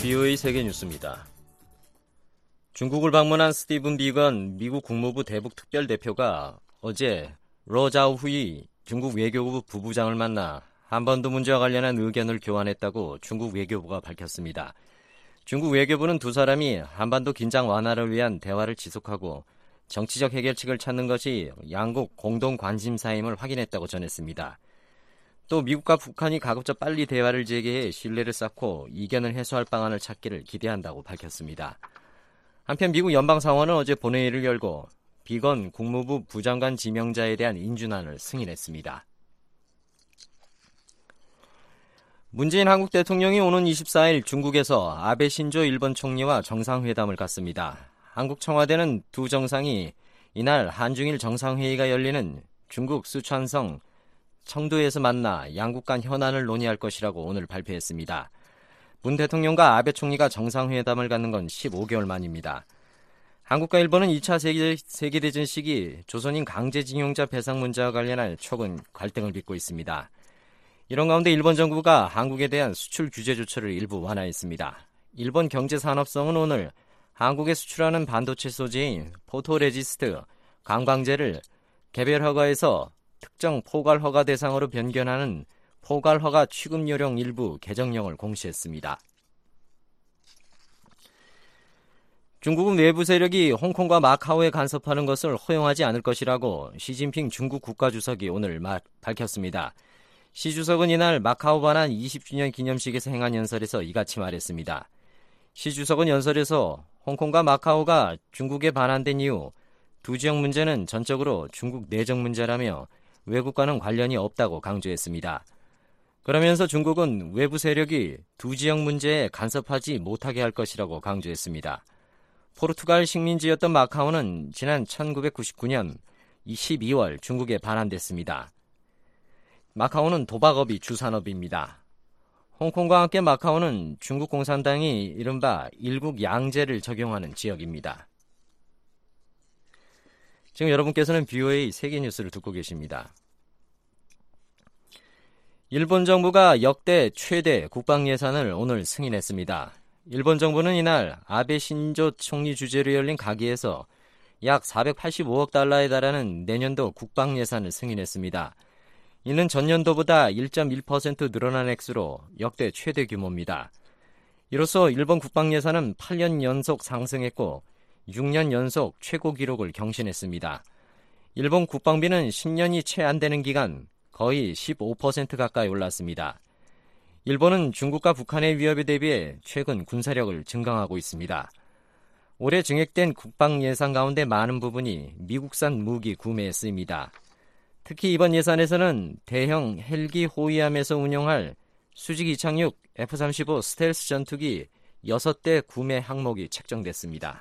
BOA 세계뉴스입니다. 중국을 방문한 스티븐 비건 미국 국무부 대북 특별대표가 어제 러자오후이 중국 외교부 부부장을 만나 한반도 문제와 관련한 의견을 교환했다고 중국 외교부가 밝혔습니다. 중국 외교부는 두 사람이 한반도 긴장 완화를 위한 대화를 지속하고 정치적 해결책을 찾는 것이 양국 공동 관심사임을 확인했다고 전했습니다. 또 미국과 북한이 가급적 빨리 대화를 재개해 신뢰를 쌓고 이견을 해소할 방안을 찾기를 기대한다고 밝혔습니다. 한편 미국 연방상원은 어제 본회의를 열고 비건 국무부 부장관 지명자에 대한 인준안을 승인했습니다. 문재인 한국 대통령이 오는 24일 중국에서 아베 신조 일본 총리와 정상회담을 갖습니다. 한국 청와대는 두 정상이 이날 한중일 정상회의가 열리는 중국 쓰촨성 청두에서 만나 양국 간 현안을 논의할 것이라고 오늘 발표했습니다. 문 대통령과 아베 총리가 정상회담을 갖는 건 15개월 만입니다. 한국과 일본은 2차 세계대전 시기 조선인 강제징용자 배상 문제와 관련한 최근 갈등을 빚고 있습니다. 이런 가운데 일본 정부가 한국에 대한 수출 규제 조처를 일부 완화했습니다. 일본 경제산업성은 오늘 한국에 수출하는 반도체 소재인 포토레지스트, 강광재를 개별 허가에서 특정 포괄 허가 대상으로 변경하는 포괄 허가 취급 요령 일부 개정령을 공시했습니다. 중국은 외부 세력이 홍콩과 마카오에 간섭하는 것을 허용하지 않을 것이라고 시진핑 중국 국가주석이 오늘 밝혔습니다. 시 주석은 이날 마카오 반환 20주년 기념식에서 행한 연설에서 이같이 말했습니다. 시 주석은 연설에서 홍콩과 마카오가 중국에 반환된 이후 두 지역 문제는 전적으로 중국 내정 문제라며 외국과는 관련이 없다고 강조했습니다. 그러면서 중국은 외부 세력이 두 지역 문제에 간섭하지 못하게 할 것이라고 강조했습니다. 포르투갈 식민지였던 마카오는 지난 1999년 12월 중국에 반환됐습니다. 마카오는 도박업이 주산업입니다. 홍콩과 함께 마카오는 중국 공산당이 이른바 일국 양제를 적용하는 지역입니다. 지금 여러분께서는 BOA 세계뉴스를 듣고 계십니다. 일본 정부가 역대 최대 국방 예산을 오늘 승인했습니다. 일본 정부는 이날 아베 신조 총리 주재로 열린 가기에서 약 485억 달러에 달하는 내년도 국방 예산을 승인했습니다. 이는 전년도보다 1.1% 늘어난 액수로 역대 최대 규모입니다. 이로써 일본 국방 예산은 8년 연속 상승했고 6년 연속 최고 기록을 경신했습니다. 일본 국방비는 10년이 채 안 되는 기간 거의 15% 가까이 올랐습니다. 일본은 중국과 북한의 위협에 대비해 최근 군사력을 증강하고 있습니다. 올해 증액된 국방 예산 가운데 많은 부분이 미국산 무기 구매에 쓰입니다. 특히 이번 예산에서는 대형 헬기 호위함에서 운용할 수직 이착륙 F-35 스텔스 전투기 6대 구매 항목이 책정됐습니다.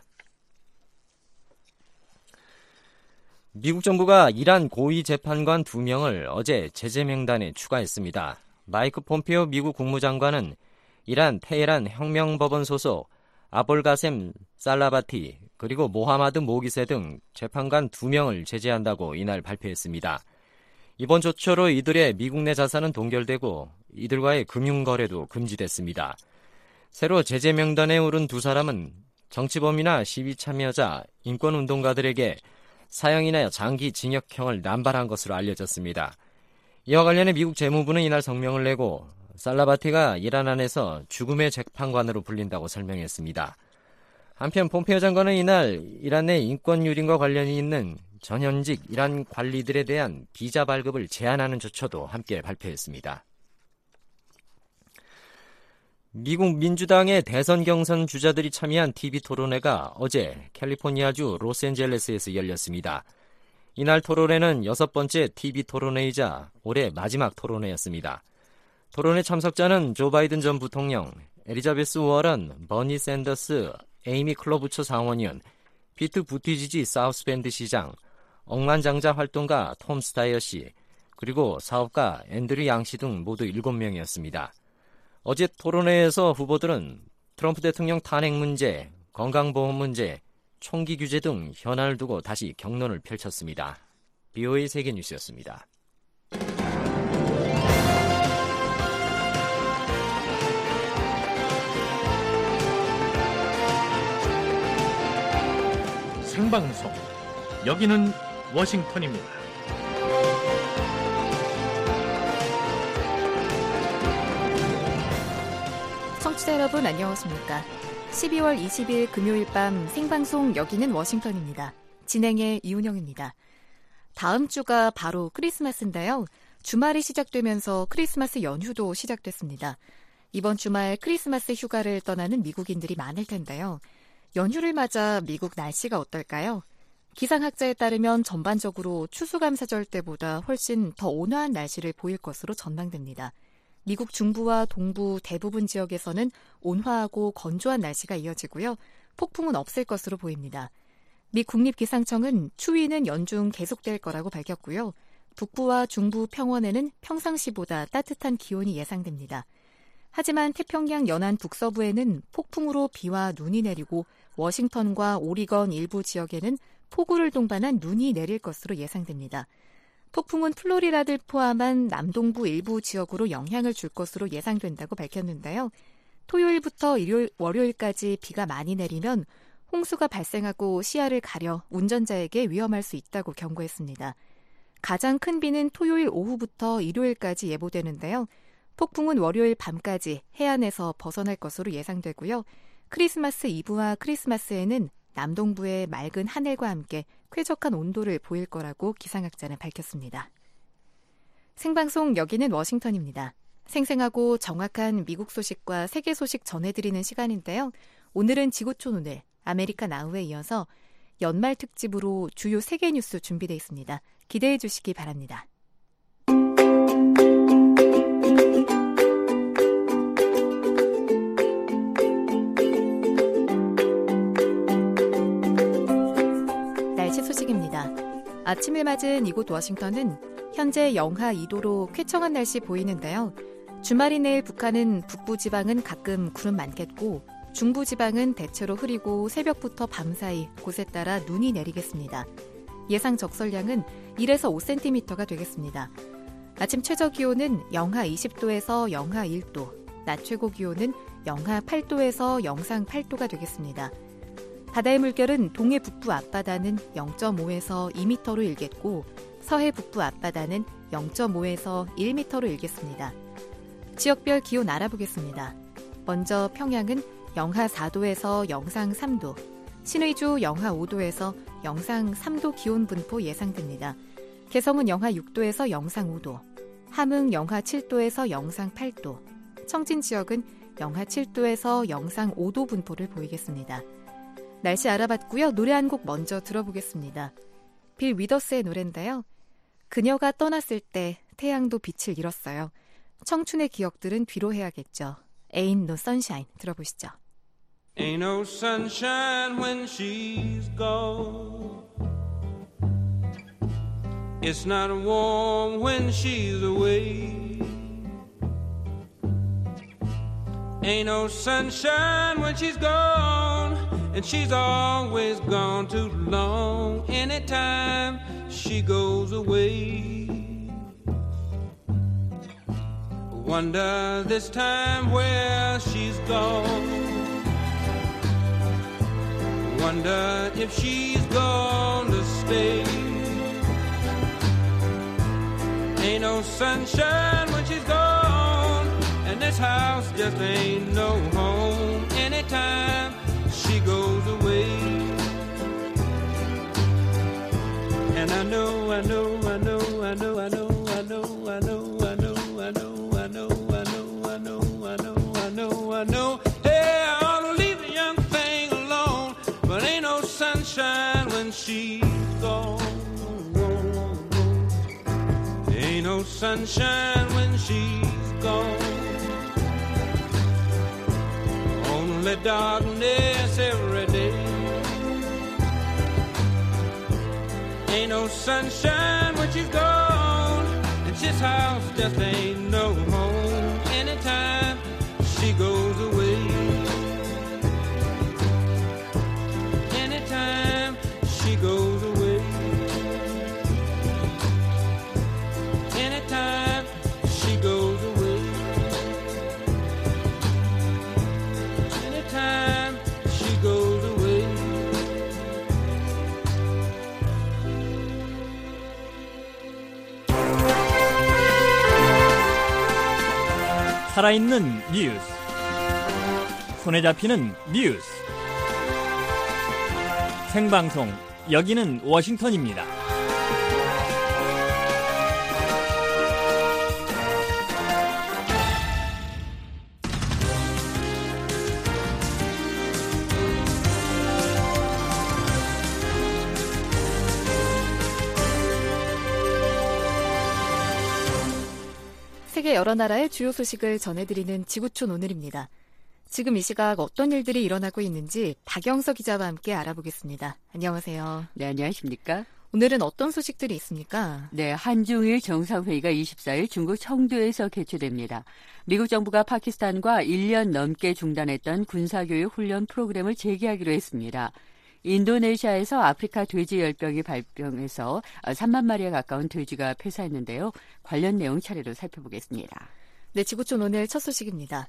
미국 정부가 이란 고위 재판관 2명을 어제 제재 명단에 추가했습니다. 마이크 폼페오 미국 국무장관은 이란 테헤란 혁명법원 소속 아볼가셈 살라바티 그리고 모하마드 모기세 등 재판관 2명을 제재한다고 이날 발표했습니다. 이번 조처로 이들의 미국 내 자산은 동결되고 이들과의 금융거래도 금지됐습니다. 새로 제재 명단에 오른 두 사람은 정치범이나 시위 참여자, 인권운동가들에게 사형이나 장기 징역형을 남발한 것으로 알려졌습니다. 이와 관련해 미국 재무부는 이날 성명을 내고 살라바티가 이란 안에서 죽음의 재판관으로 불린다고 설명했습니다. 한편 폼페오 장관은 이날 이란 내 인권 유린과 관련이 있는 전현직 이란 관리들에 대한 비자 발급을 제한하는 조처도 함께 발표했습니다. 미국 민주당의 대선 경선 주자들이 참여한 TV 토론회가 어제 캘리포니아주 로스앤젤레스에서 열렸습니다. 이날 토론회는 6번째 TV 토론회이자 올해 마지막 토론회였습니다. 토론회 참석자는 조 바이든 전 부통령, 엘리자베스 워런, 버니 샌더스, 에이미 클로부처 상원의원, 피트 부티지지 사우스밴드 시장, 억만장자 활동가 톰 스타이어 씨, 그리고 사업가 앤드류 양 씨 등 모두 7명이었습니다. 어제 토론회에서 후보들은 트럼프 대통령 탄핵 문제, 건강보험 문제, 총기 규제 등 현안을 두고 다시 격론을 펼쳤습니다. BOA 세계뉴스였습니다. 생방송. 여기는 워싱턴입니다. 청취자 여러분 안녕하십니까? 12월 20일 금요일 밤 생방송 여기는 워싱턴입니다. 진행의 이은영입니다. 다음 주가 바로 크리스마스인데요. 주말이 시작되면서 크리스마스 연휴도 시작됐습니다. 이번 주말 크리스마스 휴가를 떠나는 미국인들이 많을 텐데요. 연휴를 맞아 미국 날씨가 어떨까요? 기상학자에 따르면 전반적으로 추수감사절 때보다 훨씬 더 온화한 날씨를 보일 것으로 전망됩니다. 미국 중부와 동부 대부분 지역에서는 온화하고 건조한 날씨가 이어지고요. 폭풍은 없을 것으로 보입니다. 미 국립기상청은 추위는 연중 계속될 거라고 밝혔고요. 북부와 중부 평원에는 평상시보다 따뜻한 기온이 예상됩니다. 하지만 태평양 연안 북서부에는 폭풍으로 비와 눈이 내리고 워싱턴과 오리건 일부 지역에는 폭우를 동반한 눈이 내릴 것으로 예상됩니다. 폭풍은 플로리다를 포함한 남동부 일부 지역으로 영향을 줄 것으로 예상된다고 밝혔는데요. 토요일부터 월요일까지 비가 많이 내리면 홍수가 발생하고 시야를 가려 운전자에게 위험할 수 있다고 경고했습니다. 가장 큰 비는 토요일 오후부터 일요일까지 예보되는데요. 폭풍은 월요일 밤까지 해안에서 벗어날 것으로 예상되고요. 크리스마스 이브와 크리스마스에는 남동부의 맑은 하늘과 함께 쾌적한 온도를 보일 거라고 기상학자는 밝혔습니다. 생방송 여기는 워싱턴입니다. 생생하고 정확한 미국 소식과 세계 소식 전해드리는 시간인데요. 오늘은 지구촌 오늘 아메리카 나우에 이어서 연말 특집으로 주요 세계 뉴스 준비되어 있습니다. 기대해 주시기 바랍니다. 날씨 소식입니다. 아침을 맞은 이곳 워싱턴은 현재 영하 2도로 쾌청한 날씨 보이는데요. 주말이 내일 북한은 북부지방은 가끔 구름 많겠고 중부지방은 대체로 흐리고 새벽부터 밤사이 곳에 따라 눈이 내리겠습니다. 예상 적설량은 1에서 5cm가 되겠습니다. 아침 최저기온은 영하 20도에서 영하 1도, 낮 최고기온은 영하 8도에서 영상 8도가 되겠습니다. 바다의 물결은 동해 북부 앞바다는 0.5에서 2m로 일겠고 서해 북부 앞바다는 0.5에서 1m로 일겠습니다. 지역별 기온 알아보겠습니다. 먼저 평양은 영하 4도에서 영상 3도, 신의주 영하 5도에서 영상 3도 기온 분포 예상됩니다. 개성은 영하 6도에서 영상 5도, 함흥 영하 7도에서 영상 8도, 청진 지역은 영하 7도에서 영상 5도 분포를 보이겠습니다. 날씨 알아봤고요. 노래 한 곡 먼저 들어보겠습니다. 빌 위더스의 노래인데요. 그녀가 떠났을 때 태양도 빛을 잃었어요. 청춘의 기억들은 뒤로 해야겠죠. Ain't no sunshine 들어보시죠. Ain't no sunshine when she's gone. It's not warm when she's away. Ain't no sunshine when she's gone. And she's always gone too long. Anytime she goes away. Wonder this time where she's gone. Wonder if she's gonna stay. Ain't no sunshine when she's gone. And this house just ain't no home. Anytime she goes away. And I know, I know, I know, I know, I know, I know, I know, I know, I know, I know, I know, I know, I know, I know, I know. Hey, I ought to leave the young thing alone, but ain't no sunshine when she's gone. Ain't no sunshine when she's gone. Only darkness every day. Ain't no sunshine when she's gone. And this house just ain't no home. Anytime she goes away. Anytime she goes away. Anytime she goes away. Anytime she goes away. 살아있는 뉴스, 손에 잡히는 뉴스, 생방송 여기는 워싱턴입니다. 세계 여러 나라의 주요 소식을 전해드리는 지구촌 오늘입니다. 지금 이 시각 어떤 일들이 일어나고 있는지 박영서 기자와 함께 알아보겠습니다. 안녕하세요. 네, 안녕하십니까? 오늘은 어떤 소식들이 있습니까? 네, 한중일 정상회의가 24일 중국 청두에서 개최됩니다. 미국 정부가 파키스탄과 1년 넘게 중단했던 군사교육 훈련 프로그램을 재개하기로 했습니다. 인도네시아에서 아프리카 돼지 열병이 발병해서 3만 마리에 가까운 돼지가 폐사했는데요. 관련 내용 차례로 살펴보겠습니다. 네, 지구촌 오늘 첫 소식입니다.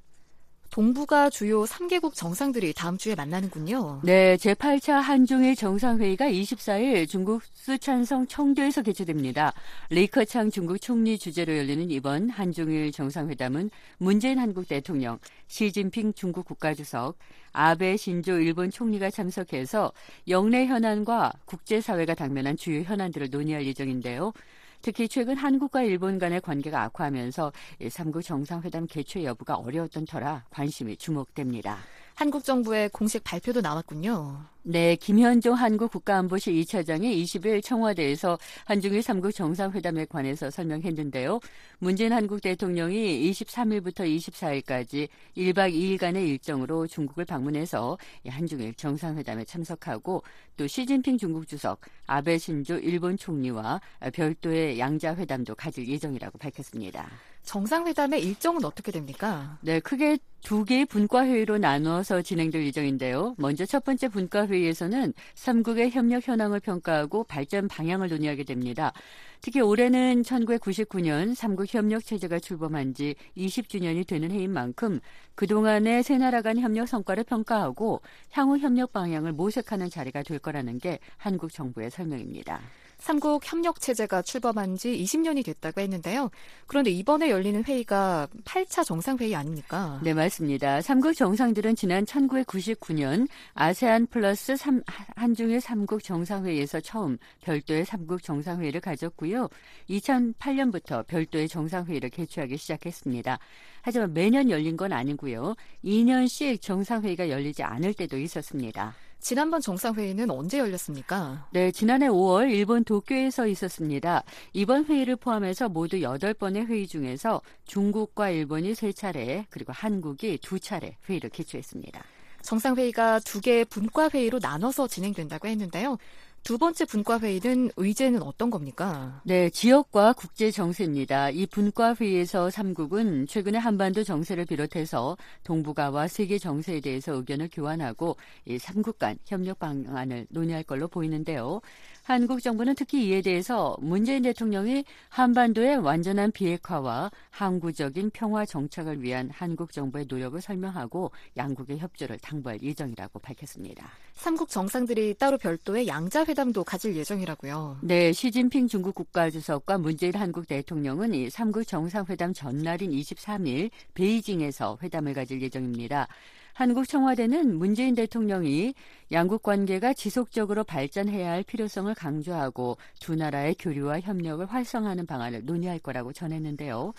동북아 주요 3개국 정상들이 다음 주에 만나는군요. 네, 제8차 한중일 정상회의가 24일 중국 쓰촨성 청두에서 개최됩니다. 리커창 중국 총리 주재로 열리는 이번 한중일 정상회담은 문재인 한국 대통령, 시진핑 중국 국가주석, 아베 신조 일본 총리가 참석해서 영내 현안과 국제사회가 당면한 주요 현안들을 논의할 예정인데요. 특히 최근 한국과 일본 간의 관계가 악화하면서 3국 정상회담 개최 여부가 어려웠던 터라 관심이 주목됩니다. 한국 정부의 공식 발표도 나왔군요. 네, 김현종 한국 국가안보실 2차장이 20일 청와대에서 한중일 3국 정상회담에 관해서 설명했는데요. 문재인 한국 대통령이 23일부터 24일까지 1박 2일간의 일정으로 중국을 방문해서 한중일 정상회담에 참석하고 또 시진핑 중국 주석, 아베 신조 일본 총리와 별도의 양자회담도 가질 예정이라고 밝혔습니다. 정상회담의 일정은 어떻게 됩니까? 네, 크게 두 개의 분과회의로 나누어서 진행될 예정인데요. 먼저 첫 번째 분과회의에서는 3국의 협력 현황을 평가하고 발전 방향을 논의하게 됩니다. 특히 올해는 1999년 3국 협력 체제가 출범한 지 20주년이 되는 해인 만큼 그동안의 세 나라 간 협력 성과를 평가하고 향후 협력 방향을 모색하는 자리가 될 거라는 게 한국 정부의 설명입니다. 3국 협력체제가 출범한 지 20년이 됐다고 했는데요. 그런데 이번에 열리는 회의가 8차 정상회의 아닙니까? 네, 맞습니다. 3국 정상들은 지난 1999년 아세안 플러스 한중일 3국 정상회의에서 처음 별도의 3국 정상회의를 가졌고요. 2008년부터 별도의 정상회의를 개최하기 시작했습니다. 하지만 매년 열린 건 아니고요. 2년씩 정상회의가 열리지 않을 때도 있었습니다. 지난번 정상회의는 언제 열렸습니까? 네, 지난해 5월 일본 도쿄에서 있었습니다. 이번 회의를 포함해서 모두 8번의 회의 중에서 중국과 일본이 3차례 그리고 한국이 2차례 회의를 개최했습니다. 정상회의가 2개의 분과회의로 나눠서 진행된다고 했는데요. 두 번째 분과회의는 의제는 어떤 겁니까? 네, 지역과 국제 정세입니다. 이 분과회의에서 3국은 최근에 한반도 정세를 비롯해서 동북아와 세계 정세에 대해서 의견을 교환하고 이 3국 간 협력 방안을 논의할 걸로 보이는데요. 한국 정부는 특히 이에 대해서 문재인 대통령이 한반도의 완전한 비핵화와 항구적인 평화 정착을 위한 한국 정부의 노력을 설명하고 양국의 협조를 당부할 예정이라고 밝혔습니다. 3국 정상들이 따로 별도의 양자회담도 가질 예정이라고요. 네, 시진핑 중국 국가주석과 문재인 한국 대통령은 이 3국 정상회담 전날인 23일 베이징에서 회담을 가질 예정입니다. 한국 청와대는 문재인 대통령이 양국 관계가 지속적으로 발전해야 할 필요성을 강조하고 두 나라의 교류와 협력을 활성화하는 방안을 논의할 거라고 전했는데요.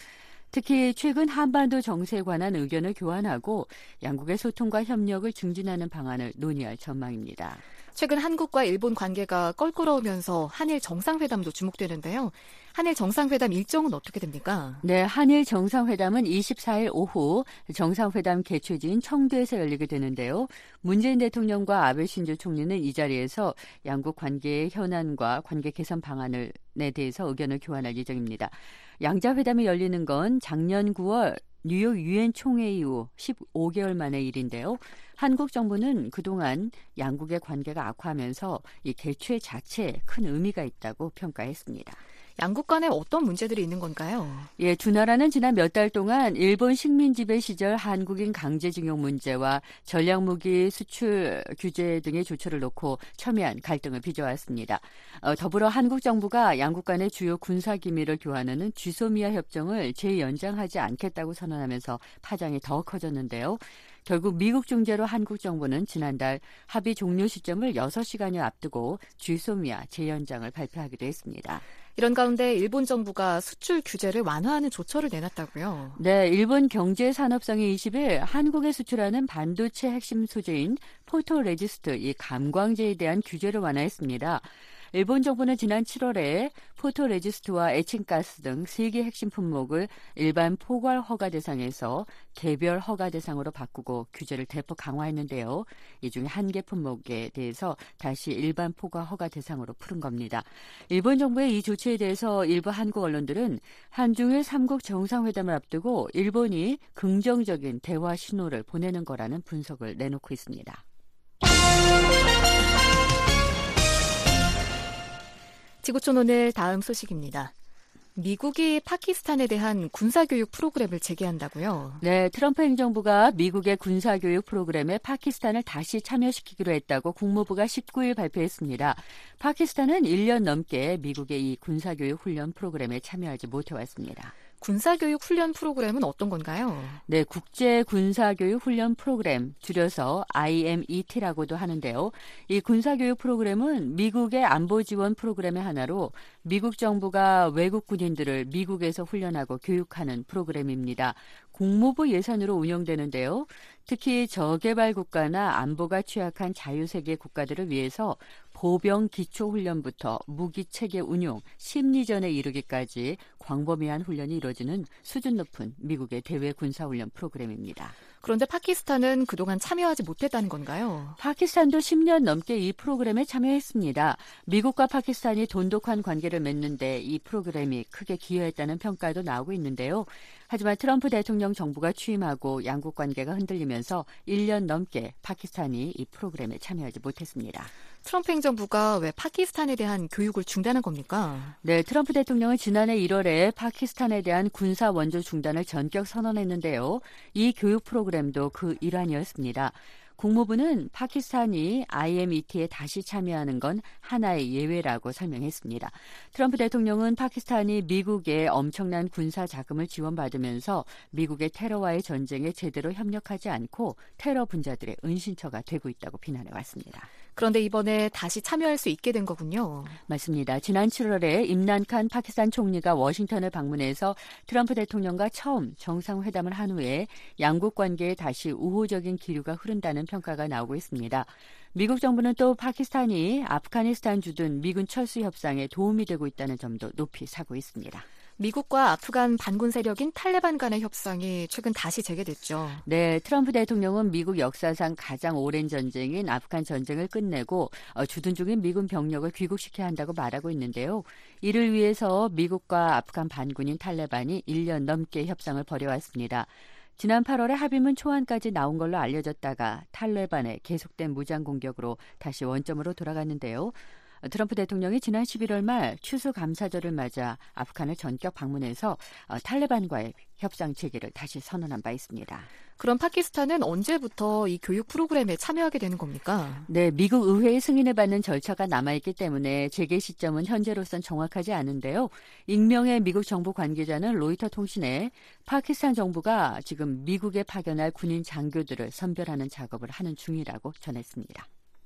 특히 최근 한반도 정세에 관한 의견을 교환하고 양국의 소통과 협력을 증진하는 방안을 논의할 전망입니다. 최근 한국과 일본 관계가 껄끄러우면서 한일 정상회담도 주목되는데요. 한일 정상회담 일정은 어떻게 됩니까? 네, 한일 정상회담은 24일 오후 정상회담 개최지인 청두에서 열리게 되는데요. 문재인 대통령과 아베 신조 총리는 이 자리에서 양국 관계의 현안과 관계 개선 방안에 대해서 의견을 교환할 예정입니다. 양자회담이 열리는 건 작년 9월 뉴욕 유엔 총회 이후 15개월 만의 일인데요. 한국 정부는 그동안 양국의 관계가 악화하면서 이 개최 자체에 큰 의미가 있다고 평가했습니다. 양국 간에 어떤 문제들이 있는 건가요? 예, 두 나라는 지난 몇 달 동안 일본 식민 지배 시절 한국인 강제징용 문제와 전략무기 수출 규제 등의 조처를 놓고 첨예한 갈등을 빚어왔습니다. 더불어 한국 정부가 양국 간의 주요 군사 기밀을 교환하는 쥐소미아 협정을 재연장하지 않겠다고 선언하면서 파장이 더 커졌는데요. 결국 미국 중재로 한국 정부는 지난달 합의 종료 시점을 6시간여 앞두고 쥐소미아 재연장을 발표하기도 했습니다. 이런 가운데 일본 정부가 수출 규제를 완화하는 조처를 내놨다고요? 네, 일본 경제산업성이 20일 한국에 수출하는 반도체 핵심 소재인 포토레지스트 이 감광제에 대한 규제를 완화했습니다. 일본 정부는 지난 7월에 포토레지스트와 에칭가스 등 3개 핵심 품목을 일반 포괄 허가 대상에서 개별 허가 대상으로 바꾸고 규제를 대폭 강화했는데요. 이 중에 1개 품목에 대해서 다시 일반 포괄 허가 대상으로 푸른 겁니다. 일본 정부의 이 조치에 대해서 일부 한국 언론들은 한중일 3국 정상회담을 앞두고 일본이 긍정적인 대화 신호를 보내는 거라는 분석을 내놓고 있습니다. 지구촌 오늘 다음 소식입니다. 미국이 파키스탄에 대한 군사교육 프로그램을 재개한다고요? 네, 트럼프 행정부가 미국의 군사교육 프로그램에 파키스탄을 다시 참여시키기로 했다고 국무부가 19일 발표했습니다. 파키스탄은 1년 넘게 미국의 이 군사교육 훈련 프로그램에 참여하지 못해왔습니다. 군사교육 훈련 프로그램은 어떤 건가요? 네, 국제군사교육 훈련 프로그램, 줄여서 IMET라고도 하는데요. 이 군사교육 프로그램은 미국의 안보 지원 프로그램의 하나로 미국 정부가 외국 군인들을 미국에서 훈련하고 교육하는 프로그램입니다. 국무부 예산으로 운영되는데요. 특히 저개발 국가나 안보가 취약한 자유세계 국가들을 위해서 보병 기초훈련부터 무기체계 운용, 심리전에 이르기까지 광범위한 훈련이 이루어지는 수준 높은 미국의 대외 군사훈련 프로그램입니다. 그런데 파키스탄은 그동안 참여하지 못했다는 건가요? 파키스탄도 10년 넘게 이 프로그램에 참여했습니다. 미국과 파키스탄이 돈독한 관계를 맺는데 이 프로그램이 크게 기여했다는 평가도 나오고 있는데요. 하지만 트럼프 대통령 정부가 취임하고 양국 관계가 흔들리면서 1년 넘게 파키스탄이 이 프로그램에 참여하지 못했습니다. 트럼프 행정부가 왜 파키스탄에 대한 교육을 중단한 겁니까? 네, 트럼프 대통령은 지난해 1월에 파키스탄에 대한 군사 원조 중단을 전격 선언했는데요. 이 교육 프로그램도 그 일환이었습니다. 국무부는 파키스탄이 IMET에 다시 참여하는 건 하나의 예외라고 설명했습니다. 트럼프 대통령은 파키스탄이 미국의 엄청난 군사 자금을 지원받으면서 미국의 테러와의 전쟁에 제대로 협력하지 않고 테러 분자들의 은신처가 되고 있다고 비난해왔습니다. 그런데 이번에 다시 참여할 수 있게 된 거군요. 맞습니다. 지난 7월에 임란칸 파키스탄 총리가 워싱턴을 방문해서 트럼프 대통령과 처음 정상회담을 한 후에 양국 관계에 다시 우호적인 기류가 흐른다는 평가가 나오고 있습니다. 미국 정부는 또 파키스탄이 아프가니스탄 주둔 미군 철수 협상에 도움이 되고 있다는 점도 높이 사고 있습니다. 미국과 아프간 반군 세력인 탈레반 간의 협상이 최근 다시 재개됐죠. 네, 트럼프 대통령은 미국 역사상 가장 오랜 전쟁인 아프간 전쟁을 끝내고 주둔 중인 미군 병력을 귀국시켜야 한다고 말하고 있는데요. 이를 위해서 미국과 아프간 반군인 탈레반이 1년 넘게 협상을 벌여왔습니다. 지난 8월에 합의문 초안까지 나온 걸로 알려졌다가 탈레반의 계속된 무장 공격으로 다시 원점으로 돌아갔는데요. 트럼프 대통령이 지난 11월 말 추수감사절을 맞아 아프간을 전격 방문해서 탈레반과의 협상 재개를 다시 선언한 바 있습니다. 그럼 파키스탄은 언제부터 이 교육 프로그램에 참여하게 되는 겁니까? 네, 미국 의회의 승인을 받는 절차가 남아있기 때문에 재개 시점은 현재로선 정확하지 않은데요. 익명의 미국 정부 관계자는 로이터 통신에 파키스탄 정부가 지금 미국에 파견할 군인 장교들을 선별하는 작업을 하는 중이라고 전했습니다.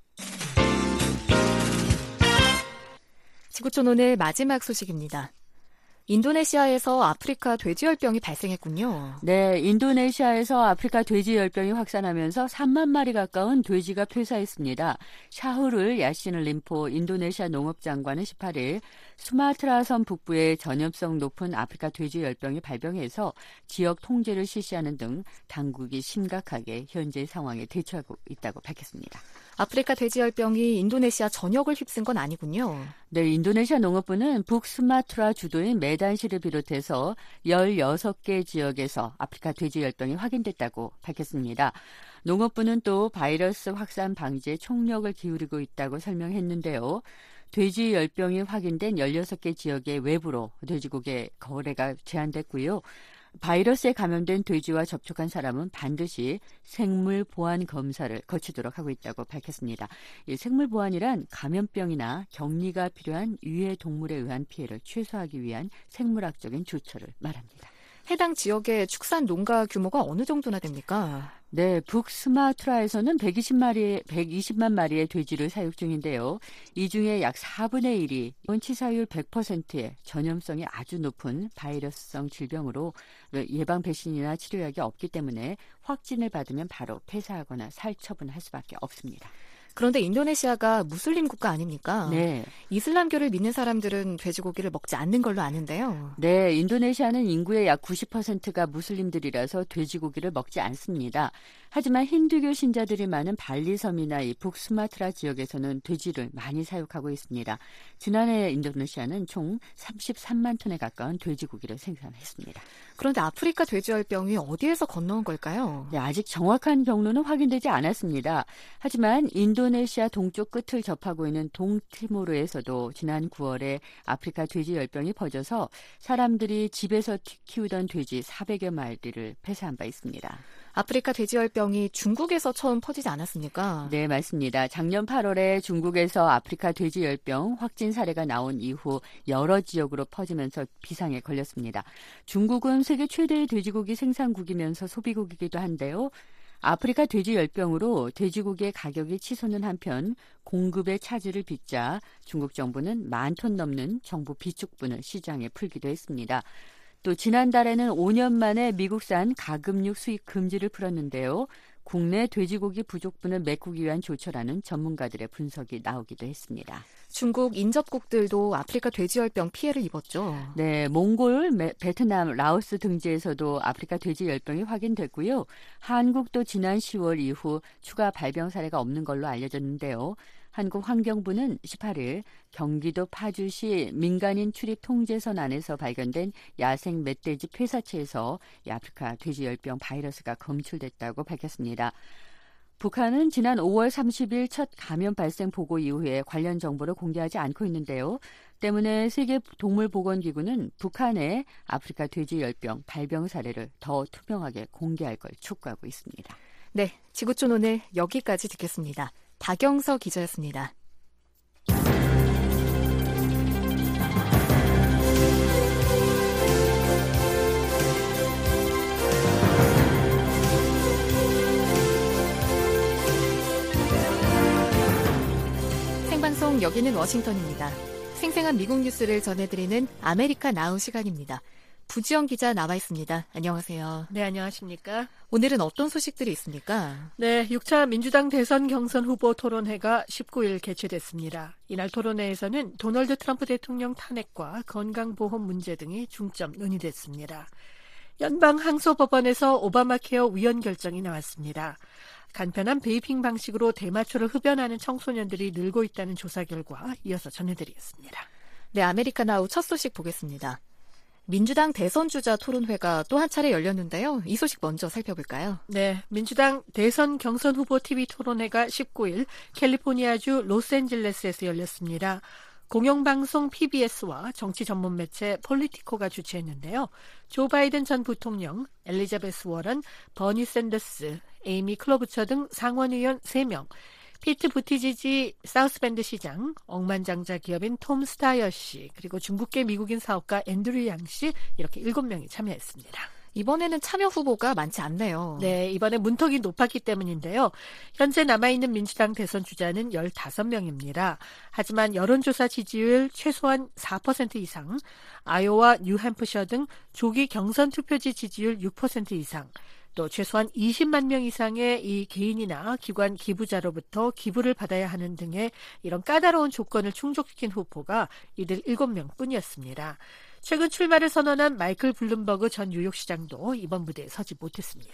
지구촌 오늘 마지막 소식입니다. 인도네시아에서 아프리카 돼지열병이 발생했군요. 네, 인도네시아에서 아프리카 돼지열병이 확산하면서 3만 마리 가까운 돼지가 폐사했습니다. 샤흐룰 야신 림포 인도네시아 농업장관은 18일 수마트라 섬 북부에 전염성 높은 아프리카 돼지열병이 발병해서 지역 통제를 실시하는 등 당국이 심각하게 현재 상황에 대처하고 있다고 밝혔습니다. 아프리카 돼지열병이 인도네시아 전역을 휩쓴 건 아니군요. 네, 인도네시아 농업부는 북수마트라 주도인 메단시를 비롯해서 16개 지역에서 아프리카 돼지열병이 확인됐다고 밝혔습니다. 농업부는 또 바이러스 확산 방지에 총력을 기울이고 있다고 설명했는데요. 돼지 열병이 확인된 16개 지역의 외부로 돼지고기 거래가 제한됐고요. 바이러스에 감염된 돼지와 접촉한 사람은 반드시 생물 보안 검사를 거치도록 하고 있다고 밝혔습니다. 이 생물 보안이란 감염병이나 격리가 필요한 유해 동물에 의한 피해를 최소화하기 위한 생물학적인 조처를 말합니다. 해당 지역의 축산 농가 규모가 어느 정도나 됩니까? 네, 북스마트라에서는 120만 마리의 돼지를 사육 중인데요. 이 중에 약 4분의 1이 치사율 100%의 전염성이 아주 높은 바이러스성 질병으로 예방 백신이나 치료약이 없기 때문에 확진을 받으면 바로 폐사하거나 살처분할 수밖에 없습니다. 그런데 인도네시아가 무슬림 국가 아닙니까? 네. 이슬람교를 믿는 사람들은 돼지고기를 먹지 않는 걸로 아는데요. 네, 인도네시아는 인구의 약 90%가 무슬림들이라서 돼지고기를 먹지 않습니다. 하지만 힌두교 신자들이 많은 발리섬이나 이 북스마트라 지역에서는 돼지를 많이 사육하고 있습니다. 지난해 인도네시아는 총 33만 톤에 가까운 돼지고기를 생산했습니다. 그런데 아프리카 돼지열병이 어디에서 건너온 걸까요? 네, 아직 정확한 경로는 확인되지 않았습니다. 하지만 인도네시아 동쪽 끝을 접하고 있는 동티모르에서도 지난 9월에 아프리카 돼지열병이 퍼져서 사람들이 집에서 키우던 돼지 400여 마리를 폐사한 바 있습니다. 아프리카 돼지열병이 중국에서 처음 퍼지지 않았습니까? 네, 맞습니다. 작년 8월에 중국에서 아프리카 돼지열병 확진 사례가 나온 이후 여러 지역으로 퍼지면서 비상에 걸렸습니다. 중국은 세계 최대의 돼지고기 생산국이면서 소비국이기도 한데요. 아프리카 돼지열병으로 돼지고기의 가격이 치솟는 한편 공급의 차질을 빚자 중국 정부는 10,000톤 넘는 정부 비축분을 시장에 풀기도 했습니다. 또 지난달에는 5년 만에 미국산 가금육 수입 금지를 풀었는데요. 국내 돼지고기 부족분을 메꾸기 위한 조처라는 전문가들의 분석이 나오기도 했습니다. 중국 인접국들도 아프리카 돼지열병 피해를 입었죠. 네, 몽골, 베트남, 라오스 등지에서도 아프리카 돼지열병이 확인됐고요. 한국도 지난 10월 이후 추가 발병 사례가 없는 걸로 알려졌는데요. 한국환경부는 18일 경기도 파주시 민간인 출입 통제선 안에서 발견된 야생 멧돼지 폐사체에서 아프리카 돼지열병 바이러스가 검출됐다고 밝혔습니다. 북한은 지난 5월 30일 첫 감염 발생 보고 이후에 관련 정보를 공개하지 않고 있는데요. 때문에 세계동물보건기구는 북한의 아프리카 돼지열병 발병 사례를 더 투명하게 공개할 걸 촉구하고 있습니다. 네, 지구촌 오늘 여기까지 듣겠습니다. 박영서 기자였습니다. 생방송 여기는 워싱턴입니다. 생생한 미국 뉴스를 전해드리는 아메리카 나우 시간입니다. 부지영 기자 나와 있습니다. 안녕하세요. 네, 안녕하십니까? 오늘은 어떤 소식들이 있습니까? 네, 6차 민주당 대선 경선 후보 토론회가 19일 개최됐습니다. 이날 토론회에서는 도널드 트럼프 대통령 탄핵과 건강보험 문제 등이 중점 논의됐습니다. 연방 항소법원에서 오바마 케어 위헌 결정이 나왔습니다. 간편한 베이핑 방식으로 대마초를 흡연하는 청소년들이 늘고 있다는 조사 결과 이어서 전해드리겠습니다. 네, 아메리카 나우 첫 소식 보겠습니다. 민주당 대선 주자 토론회가 또 한 차례 열렸는데요. 이 소식 먼저 살펴볼까요? 네, 민주당 대선 경선 후보 TV 토론회가 19일 캘리포니아주 로스앤젤레스에서 열렸습니다. 공영방송 PBS와 정치 전문 매체 폴리티코가 주최했는데요. 조 바이든 전 부통령, 엘리자베스 워런, 버니 샌더스, 에이미 클로부처 등 상원의원 3명, 피트 부티지지 사우스밴드 시장, 억만장자 기업인 톰 스타이어 씨, 그리고 중국계 미국인 사업가 앤드류 양 씨, 이렇게 7명이 참여했습니다. 이번에는 참여 후보가 많지 않네요. 네, 이번에 문턱이 높았기 때문인데요. 현재 남아있는 민주당 대선 주자는 15명입니다. 하지만 여론조사 지지율 최소한 4% 이상, 아이오와 뉴햄프셔 등 조기 경선 투표지 지지율 6% 이상, 또 최소한 20만 명 이상의 이 개인이나 기관 기부자로부터 기부를 받아야 하는 등의 이런 까다로운 조건을 충족시킨 후보가 이들 7명 뿐이었습니다. 최근 출마를 선언한 마이클 블룸버그 전 뉴욕시장도 이번 무대에 서지 못했습니다.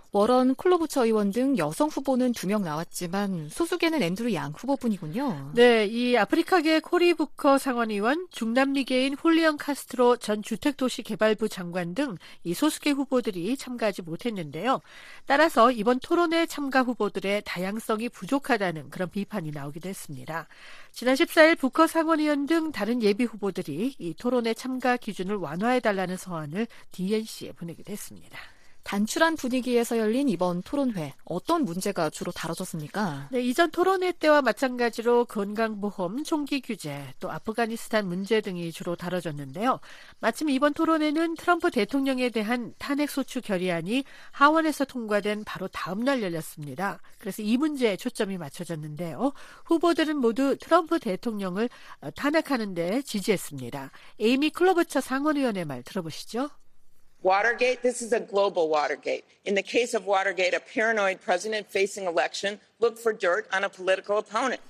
워런 클로부처 의원 등 여성 후보는 2명 나왔지만 소수계는 앤드루 양 후보뿐이군요. 네, 이 아프리카계 코리 부커 상원의원, 중남미계인 홀리언 카스트로 전 주택도시개발부 장관 등 이 소수계 후보들이 참가하지 못했는데요. 따라서 이번 토론회 참가 후보들의 다양성이 부족하다는 그런 비판이 나오기도 했습니다. 지난 14일 부커 상원의원 등 다른 예비 후보들이 이 토론회 참가 기준을 완화해달라는 서한을 DNC에 보내기도 했습니다. 단출한 분위기에서 열린 이번 토론회, 어떤 문제가 주로 다뤄졌습니까? 네, 이전 토론회 때와 마찬가지로 건강보험, 총기 규제, 또 아프가니스탄 문제 등이 주로 다뤄졌는데요. 마침 이번 토론회는 트럼프 대통령에 대한 탄핵소추 결의안이 하원에서 통과된 바로 다음 날 열렸습니다. 그래서 이 문제에 초점이 맞춰졌는데요. 후보들은 모두 트럼프 대통령을 탄핵하는 데 지지했습니다. 에이미 클로버처 상원의원의 말 들어보시죠. Watergate, this is a global Watergate. In the case of Watergate, a paranoid president facing election looked for dirt on a political opponent.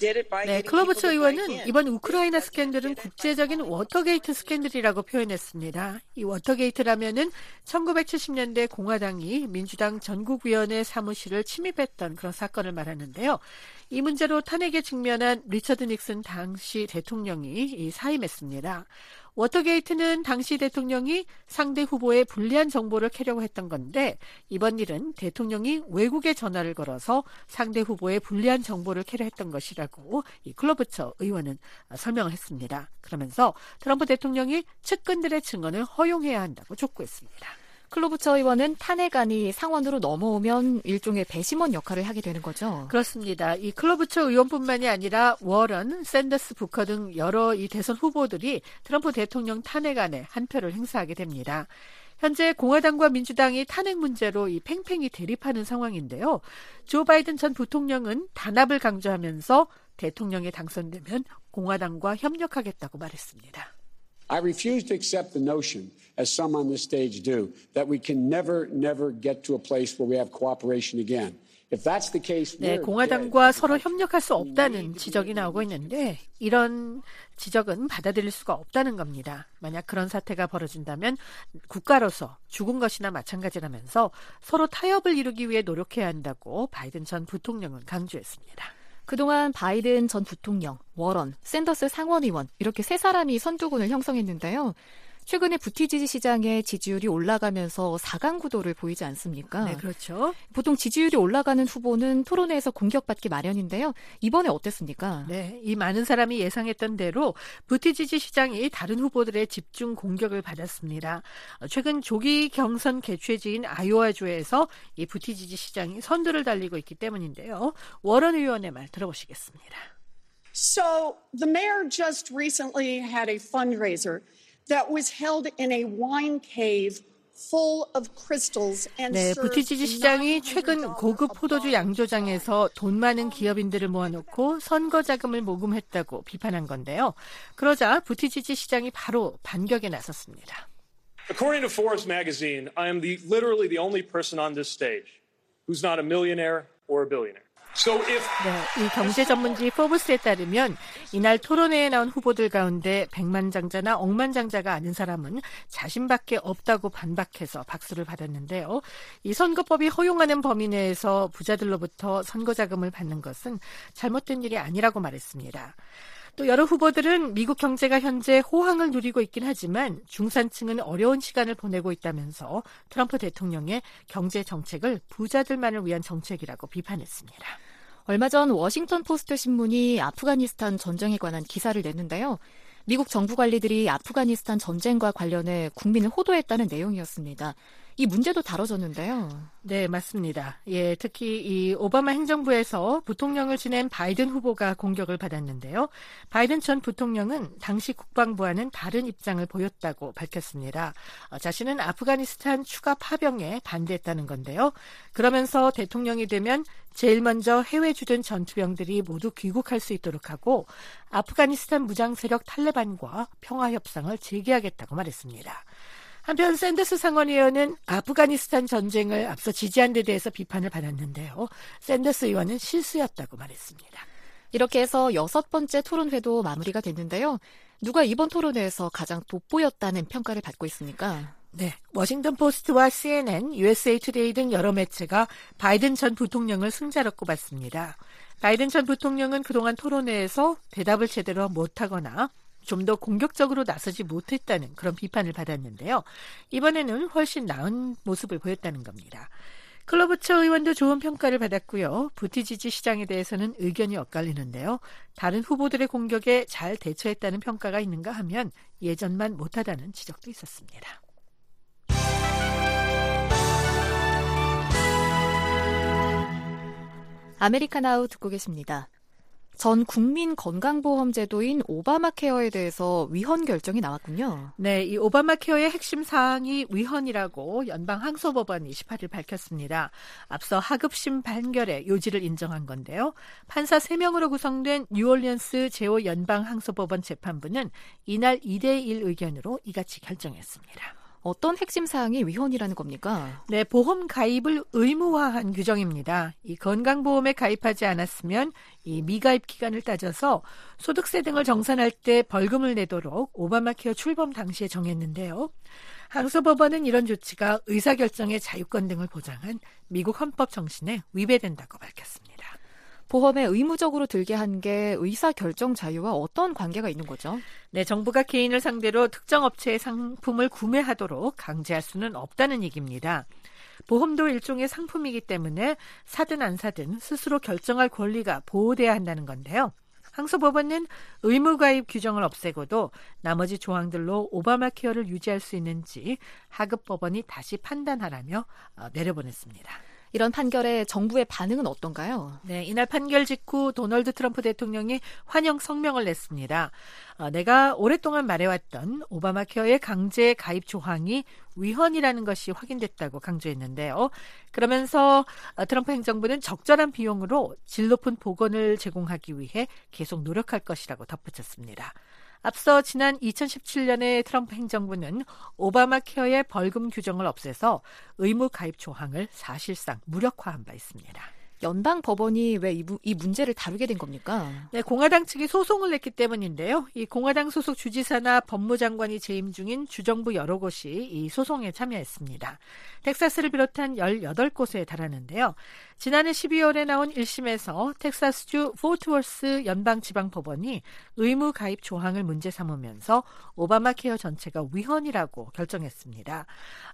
네, 클로버처 의원은 이번 우크라이나 스캔들은 국제적인 워터게이트 스캔들이라고 표현했습니다. 이 워터게이트라면은 1970년대 공화당이 민주당 전국위원회 사무실을 침입했던 그런 사건을 말하는데요. 이 문제로 탄핵에 직면한 리처드 닉슨 당시 대통령이 사임했습니다. 워터게이트는 당시 대통령이 상대 후보의 불리한 정보를 캐려고 했던 건데 이번 일은 대통령이 외국에 전화를 걸어서 상대 후보의 불리한 정보를 캐려 했던 것이라고 이 클로버처 의원은 설명을 했습니다. 그러면서 트럼프 대통령이 측근들의 증언을 허용해야 한다고 촉구했습니다. 클로부처 의원은 탄핵안이 상원으로 넘어오면 일종의 배심원 역할을 하게 되는 거죠. 그렇습니다. 이 클로부처 의원뿐만이 아니라 워런, 샌더스, 부커 등 여러 이 대선 후보들이 트럼프 대통령 탄핵안에 한 표를 행사하게 됩니다. 현재 공화당과 민주당이 탄핵 문제로 이 팽팽히 대립하는 상황인데요. 조 바이든 전 부통령은 단합을 강조하면서 대통령에 당선되면 공화당과 협력하겠다고 말했습니다. I refuse to accept the notion, as some on this stage do, that we can never get to a place where we have cooperation again. If that's the case, 네, 공화당과 서로 협력할 수 없다는 지적이 나오고 있는데 이런 지적은 받아들일 수가 없다는 겁니다. 만약 그런 사태가 벌어진다면 국가로서 죽은 것이나 마찬가지라면서 서로 타협을 이루기 위해 노력해야 한다고 바이든 전 부통령은 강조했습니다. 그동안 바이든 전 부통령, 워런, 샌더스 상원의원 이렇게 세 사람이 선두군을 형성했는데요. 최근에 부티지지 시장의 지지율이 올라가면서 4강 구도를 보이지 않습니까? 네, 그렇죠. 보통 지지율이 올라가는 후보는 토론회에서 공격받기 마련인데요. 이번에 어땠습니까? 네, 이 많은 사람이 예상했던 대로 부티지지 시장이 다른 후보들의 집중 공격을 받았습니다. 최근 조기 경선 개최지인 아이오와주에서 이 부티지지 시장이 선두를 달리고 있기 때문인데요. 워런 의원의 말 들어보시겠습니다. So the mayor just recently had a fundraiser that was held in a wine cave full of crystals and 네, 부티지지 시장이 최근 고급 포도주 양조장에서 돈 많은 기업인들을 모아놓고 선거 자금을 모금했다고 비판한 건데요. 그러자 부티지지 시장이 바로 반격에 나섰습니다. According to Forbes magazine, I am literally the only person on this stage who's not a millionaire or a billionaire. 네, 이 경제 전문지 포브스에 따르면 이날 토론회에 나온 후보들 가운데 백만장자나 억만장자가 아닌 사람은 자신밖에 없다고 반박해서 박수를 받았는데요. 이 선거법이 허용하는 범위 내에서 부자들로부터 선거 자금을 받는 것은 잘못된 일이 아니라고 말했습니다. 또 여러 후보들은 미국 경제가 현재 호황을 누리고 있긴 하지만 중산층은 어려운 시간을 보내고 있다면서 트럼프 대통령의 경제 정책을 부자들만을 위한 정책이라고 비판했습니다. 얼마 전 워싱턴 포스트 신문이 아프가니스탄 전쟁에 관한 기사를 냈는데요. 미국 정부 관리들이 아프가니스탄 전쟁과 관련해 국민을 호도했다는 내용이었습니다. 이 문제도 다뤄졌는데요. 네, 맞습니다. 예, 특히 이 오바마 행정부에서 부통령을 지낸 바이든 후보가 공격을 받았는데요. 바이든 전 부통령은 당시 국방부와는 다른 입장을 보였다고 밝혔습니다. 자신은 아프가니스탄 추가 파병에 반대했다는 건데요. 그러면서 대통령이 되면 제일 먼저 해외 주둔 전투병들이 모두 귀국할 수 있도록 하고 아프가니스탄 무장 세력 탈레반과 평화 협상을 재개하겠다고 말했습니다. 한편 샌더스 상원의원은 아프가니스탄 전쟁을 앞서 지지한 데 대해서 비판을 받았는데요. 샌더스 의원은 실수였다고 말했습니다. 이렇게 해서 6번째 토론회도 마무리가 됐는데요. 누가 이번 토론회에서 가장 돋보였다는 평가를 받고 있습니까? 네, 워싱턴 포스트와 CNN, USA 투데이 등 여러 매체가 바이든 전 부통령을 승자로 꼽았습니다. 바이든 전 부통령은 그동안 토론회에서 대답을 제대로 못하거나 좀 더 공격적으로 나서지 못했다는 그런 비판을 받았는데요. 이번에는 훨씬 나은 모습을 보였다는 겁니다. 클로부처 의원도 좋은 평가를 받았고요. 부티지지 시장에 대해서는 의견이 엇갈리는데요. 다른 후보들의 공격에 잘 대처했다는 평가가 있는가 하면 예전만 못하다는 지적도 있었습니다. 아메리카나우 듣고 계십니다. 전 국민 건강보험 제도인 오바마 케어에 대해서 위헌 결정이 나왔군요. 네, 이 오바마 케어의 핵심 사항이 위헌이라고 연방 항소법원이 18일 밝혔습니다. 앞서 하급심 판결의 요지를 인정한 건데요. 판사 3명으로 구성된 뉴올리언스 제5 연방 항소법원 재판부는 이날 2대1 의견으로 이같이 결정했습니다. 어떤 핵심 사항이 위헌이라는 겁니까? 네, 보험 가입을 의무화한 규정입니다. 이 건강보험에 가입하지 않았으면 이 미가입 기간을 따져서 소득세 등을 정산할 때 벌금을 내도록 오바마 케어 출범 당시에 정했는데요. 항소법원은 이런 조치가 의사결정의 자유권 등을 보장한 미국 헌법 정신에 위배된다고 밝혔습니다. 보험에 의무적으로 들게 한 게 의사결정 자유와 어떤 관계가 있는 거죠? 네, 정부가 개인을 상대로 특정 업체의 상품을 구매하도록 강제할 수는 없다는 얘기입니다. 보험도 일종의 상품이기 때문에 사든 안 사든 스스로 결정할 권리가 보호돼야 한다는 건데요. 항소법원은 의무가입 규정을 없애고도 나머지 조항들로 오바마 케어를 유지할 수 있는지 하급법원이 다시 판단하라며 내려보냈습니다. 이런 판결에 정부의 반응은 어떤가요? 네, 이날 판결 직후 도널드 트럼프 대통령이 환영 성명을 냈습니다. 내가 오랫동안 말해왔던 오바마 케어의 강제 가입 조항이 위헌이라는 것이 확인됐다고 강조했는데요. 그러면서 트럼프 행정부는 적절한 비용으로 질 높은 보건을 제공하기 위해 계속 노력할 것이라고 덧붙였습니다. 앞서 지난 2017년에 트럼프 행정부는 오바마 케어의 벌금 규정을 없애서 의무 가입 조항을 사실상 무력화한 바 있습니다. 연방 법원이 왜 이 문제를 다루게 된 겁니까? 네, 공화당 측이 소송을 냈기 때문인데요. 이 공화당 소속 주지사나 법무장관이 재임 중인 주정부 여러 곳이 이 소송에 참여했습니다. 텍사스를 비롯한 18곳에 달하는데요. 지난해 12월에 나온 1심에서 텍사스주 포트워스 연방지방법원이 의무 가입 조항을 문제 삼으면서 오바마 케어 전체가 위헌이라고 결정했습니다.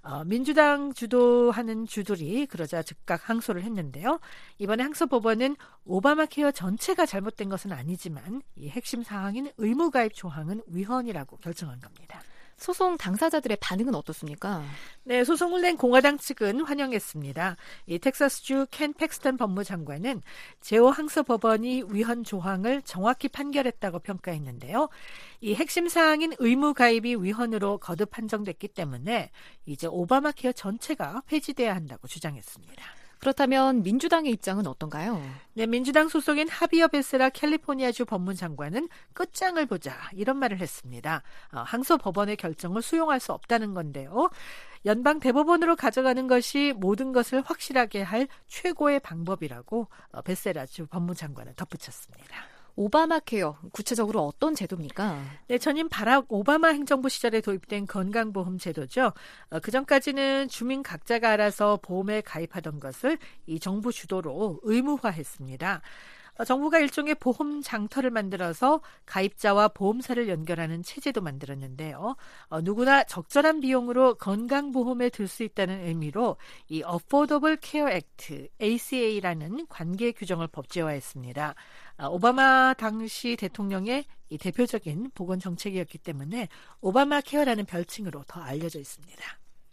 민주당 주도하는 주들이 그러자 즉각 항소를 했는데요. 이번에 항소법원은 오바마 케어 전체가 잘못된 것은 아니지만 이 핵심 사항인 의무 가입 조항은 위헌이라고 결정한 겁니다. 소송 당사자들의 반응은 어떻습니까? 네, 소송을 낸 공화당 측은 환영했습니다. 이 텍사스주 켄 팩스턴 법무장관은 제5 항소법원이 위헌 조항을 정확히 판결했다고 평가했는데요. 이 핵심 사항인 의무 가입이 위헌으로 거듭 판정됐기 때문에 이제 오바마 케어 전체가 폐지돼야 한다고 주장했습니다. 그렇다면 민주당의 입장은 어떤가요? 네, 민주당 소속인 하비어 베세라 캘리포니아주 법무장관은 끝장을 보자 이런 말을 했습니다. 항소 법원의 결정을 수용할 수 없다는 건데요. 연방 대법원으로 가져가는 것이 모든 것을 확실하게 할 최고의 방법이라고 베세라주 법무장관은 덧붙였습니다. 오바마 케어, 구체적으로 어떤 제도입니까? 네, 전임 바락 오바마 행정부 시절에 도입된 건강보험 제도죠. 그전까지는 주민 각자가 알아서 보험에 가입하던 것을 이 정부 주도로 의무화했습니다. 정부가 일종의 보험 장터를 만들어서 가입자와 보험사를 연결하는 체제도 만들었는데요. 누구나 적절한 비용으로 건강보험에 들 수 있다는 의미로 이 Affordable Care Act, ACA라는 관계 규정을 법제화했습니다. 오바마 당시 대통령의 이 대표적인 보건 정책이었기 때문에 오바마 케어라는 별칭으로 더 알려져 있습니다.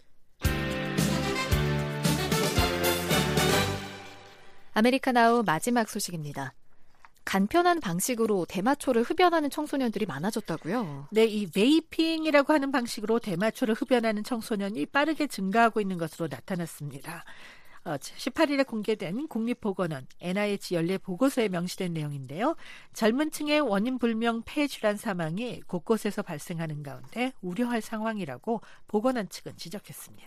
아메리카나우 마지막 소식입니다. 간편한 방식으로 대마초를 흡연하는 청소년들이 많아졌다고요? 네, 이 베이핑이라고 하는 방식으로 대마초를 흡연하는 청소년이 빠르게 증가하고 있는 것으로 나타났습니다. 18일에 공개된 국립보건원 NIH 연례 보고서에 명시된 내용인데요. 젊은 층의 원인 불명 폐질환 사망이 곳곳에서 발생하는 가운데 우려할 상황이라고 보건원 측은 지적했습니다.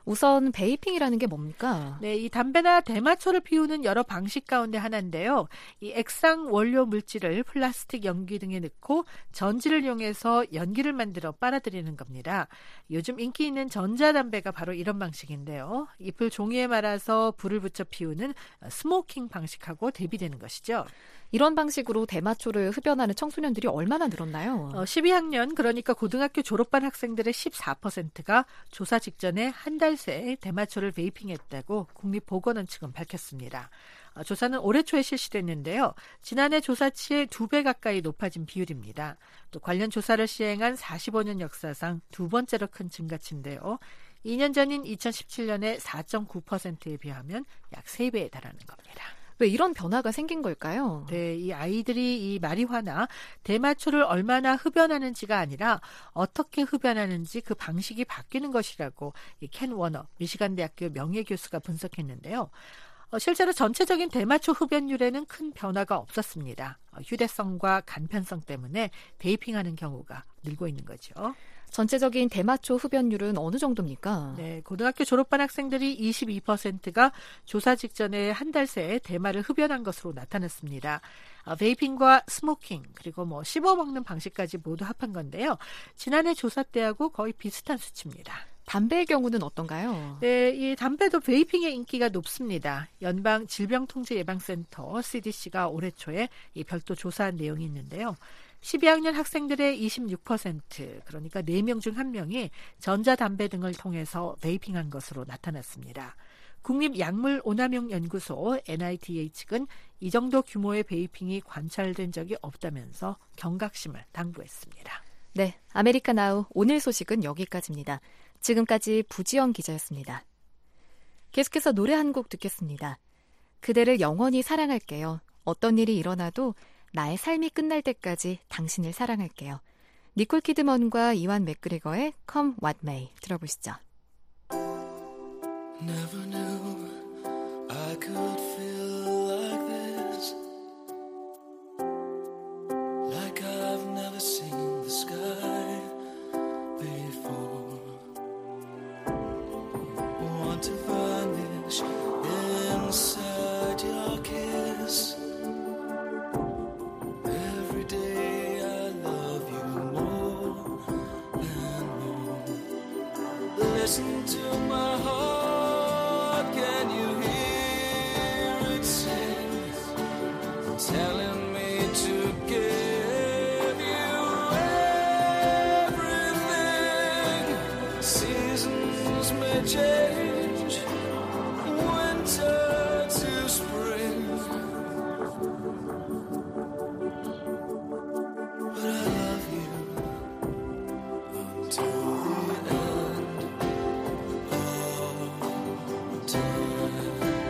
우선 베이핑이라는 게 뭡니까? 네, 이 담배나 대마초를 피우는 여러 방식 가운데 하나인데요. 이 액상 원료 물질을 플라스틱 연기 등에 넣고 전지를 이용해서 연기를 만들어 빨아들이는 겁니다. 요즘 인기 있는 전자담배가 바로 이런 방식인데요. 잎을 종이에 말아서 불을 붙여 피우는 스모킹 방식하고 대비되는 것이죠. 이런 방식으로 대마초를 흡연하는 청소년들이 얼마나 늘었나요? 12학년 그러니까 고등학교 졸업반 학생들의 14%가 조사 직전에 한 달 새 대마초를 베이핑했다고 국립보건원 측은 밝혔습니다. 조사는 올해 초에 실시됐는데요. 지난해 조사치의 2배 가까이 높아진 비율입니다. 또 관련 조사를 시행한 45년 역사상 두 번째로 큰 증가치인데요. 2년 전인 2017년의 4.9%에 비하면 약 3배에 달하는 겁니다. 왜 이런 변화가 생긴 걸까요? 네, 이 아이들이 이 마리화나 대마초를 얼마나 흡연하는지가 아니라 어떻게 흡연하는지 그 방식이 바뀌는 것이라고 이 켄 워너 미시간 대학교 명예교수가 분석했는데요. 실제로 전체적인 대마초 흡연율에는 큰 변화가 없었습니다. 휴대성과 간편성 때문에 베이핑하는 경우가 늘고 있는 거죠. 전체적인 대마초 흡연율은 어느 정도입니까? 네, 고등학교 졸업반 학생들이 22%가 조사 직전에 한 달 새 대마를 흡연한 것으로 나타났습니다. 베이핑과 스모킹 그리고 씹어먹는 방식까지 모두 합한 건데요. 지난해 조사 때하고 거의 비슷한 수치입니다. 담배의 경우는 어떤가요? 네, 이 담배도 베이핑의 인기가 높습니다. 연방질병통제예방센터 CDC가 올해 초에 이 별도 조사한 내용이 있는데요. 12학년 학생들의 26%, 그러니까 4명 중 1명이 전자담배 등을 통해서 베이핑한 것으로 나타났습니다. 국립약물오남용연구소 NIDA 측은 이 정도 규모의 베이핑이 관찰된 적이 없다면서 경각심을 당부했습니다. 네, 아메리카 나우 오늘 소식은 여기까지입니다. 지금까지 부지영 기자였습니다. 계속해서 노래 한 곡 듣겠습니다. 그대를 영원히 사랑할게요. 어떤 일이 일어나도 나의 삶이 끝날 때까지 당신을 사랑할게요. 니콜 키드먼과 이완 맥그리거의 Come What May 들어보시죠. Never knew I could feel like this. Like I've never seen the sky before. Want to vanish inside your kiss. Every day I love you more and more. Listen to my heart, can you hear it sing? Telling me to give you everything. Seasons may change, winter to spring, but I love you until the end of time.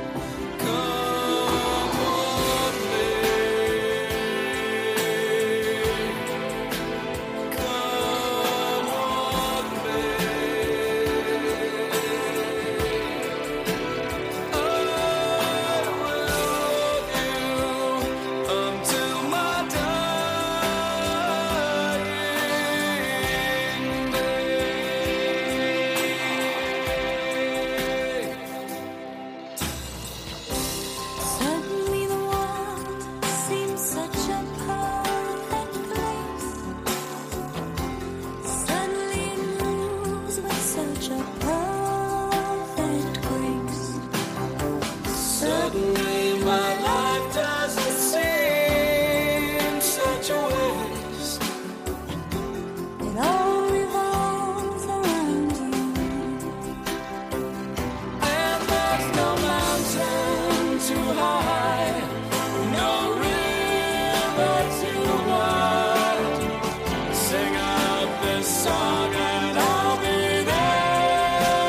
Come on, May. Come on, May. I will love you until my dying day. Suddenly the world seems such a perfect place. Suddenly it moves with such a perfect grace. Suddenly my life doesn't seem such a waste. It all revolves around you. And there's no mountain too high, no river too wide. Sing out this song and I'll be there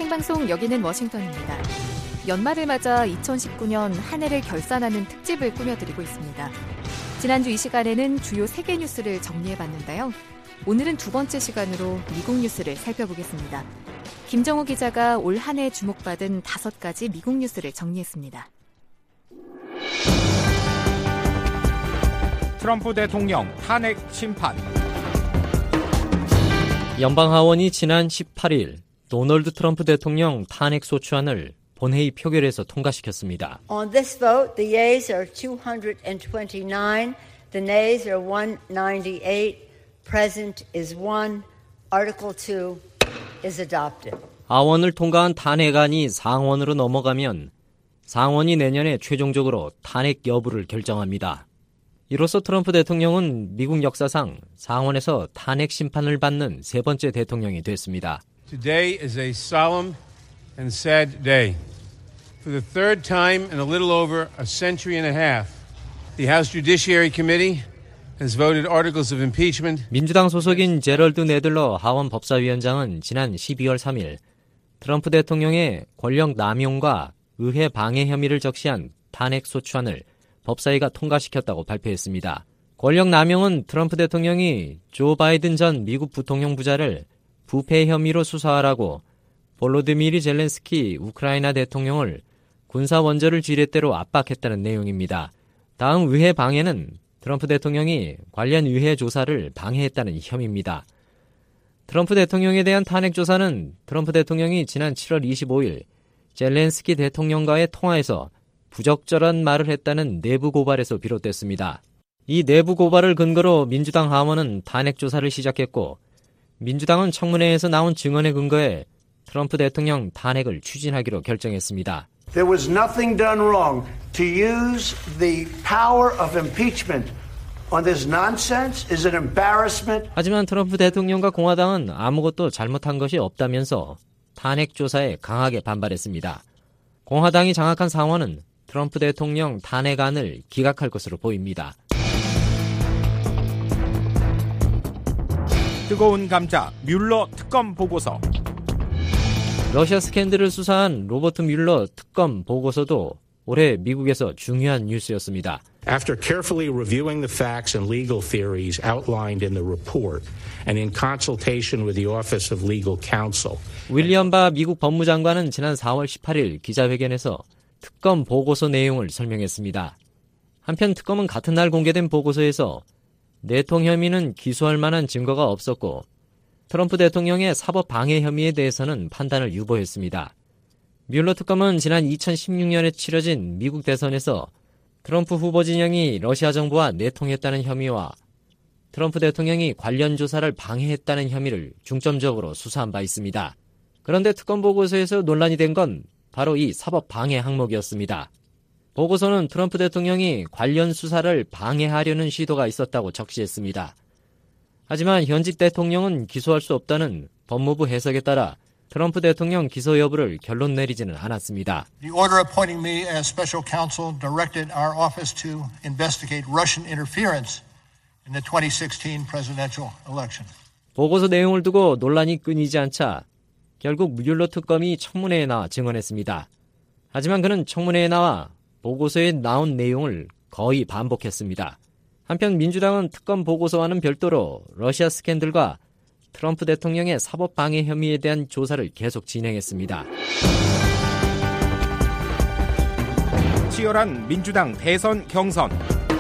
생방송 여기는 워싱턴입니다. 연말을 맞아 2019년 한 해를 결산하는 특집을 꾸며드리고 있습니다. 지난주 이 시간에는 주요 세계 뉴스를 정리해봤는데요. 오늘은 두 번째 시간으로 미국 뉴스를 살펴보겠습니다. 김정호 기자가 올 한 해 주목받은 5가지 미국 뉴스를 정리했습니다. 트럼프 대통령 탄핵 심판. 연방하원이 지난 18일 도널드 트럼프 대통령 탄핵 소추안을 본회의 표결에서 통과시켰습니다. On this vote, the yeas are 229, the nays are 198, present is 1, Article 2 is adopted. 하원을 통과한 탄핵안이 상원으로 넘어가면 상원이 내년에 최종적으로 탄핵 여부를 결정합니다. 이로써 트럼프 대통령은 미국 역사상 상원에서 탄핵 심판을 받는 세 번째 대통령이 됐습니다. Today is a solemn and sad day. For the third time in a little over a century and a half, the House Judiciary Committee has voted articles of impeachment. 민주당 소속인 제럴드 네들러 하원 법사위원장은 지난 12월 3일 트럼프 대통령의 권력 남용과 의회 방해 혐의를 적시한 탄핵 소추안을 법사위가 통과시켰다고 발표했습니다. 권력 남용은 트럼프 대통령이 조 바이든 전 미국 부통령 부자를 부패 혐의로 수사하라고 볼로디미르 젤렌스키 우크라이나 대통령을 군사 원조를 지렛대로 압박했다는 내용입니다. 다음 의회 방해는 트럼프 대통령이 관련 의회 조사를 방해했다는 혐의입니다. 트럼프 대통령에 대한 탄핵 조사는 트럼프 대통령이 지난 7월 25일 젤렌스키 대통령과의 통화에서 부적절한 말을 했다는 내부 고발에서 비롯됐습니다. 이 내부 고발을 근거로 민주당 하원은 탄핵 조사를 시작했고 민주당은 청문회에서 나온 증언에 근거해 트럼프 대통령 탄핵을 추진하기로 결정했습니다. There was nothing done wrong. To use the power of impeachment on this nonsense is an embarrassment. 하지만 트럼프 대통령과 공화당은 아무것도 잘못한 것이 없다면서 탄핵 조사에 강하게 반발했습니다. 공화당이 장악한 상원은 트럼프 대통령 탄핵안을 기각할 것으로 보입니다. 뜨거운 감자 뮬러 특검 보고서. 러시아 스캔들을 수사한 로버트 뮬러 특검 보고서도 올해 미국에서 중요한 뉴스였습니다. After carefully reviewing the facts and legal theories outlined in the report and in consultation with the Office of Legal Counsel, 윌리엄 바 미국 법무장관은 지난 4월 18일 기자회견에서 특검 보고서 내용을 설명했습니다. 한편 특검은 같은 날 공개된 보고서에서 내통 혐의는 기소할 만한 증거가 없었고 트럼프 대통령의 사법 방해 혐의에 대해서는 판단을 유보했습니다. 뮬러 특검은 지난 2016년에 치러진 미국 대선에서 트럼프 후보 진영이 러시아 정부와 내통했다는 혐의와 트럼프 대통령이 관련 조사를 방해했다는 혐의를 중점적으로 수사한 바 있습니다. 그런데 특검 보고서에서 논란이 된 건 바로 이 사법 방해 항목이었습니다. 보고서는 트럼프 대통령이 관련 수사를 방해하려는 시도가 있었다고 적시했습니다. 하지만 현직 대통령은 기소할 수 없다는 법무부 해석에 따라 트럼프 대통령 기소 여부를 결론 내리지는 않았습니다. The order appointing me as special counsel directed our office to investigate Russian interference in the 2016 presidential election. 보고서 내용을 두고 논란이 끊이지 않자 결국 뮬러 특검이 청문회에 나와 증언했습니다. 하지만 그는 청문회에 나와 보고서에 나온 내용을 거의 반복했습니다. 한편 민주당은 특검 보고서와는 별도로 러시아 스캔들과 트럼프 대통령의 사법 방해 혐의에 대한 조사를 계속 진행했습니다. 치열한 민주당 대선 경선.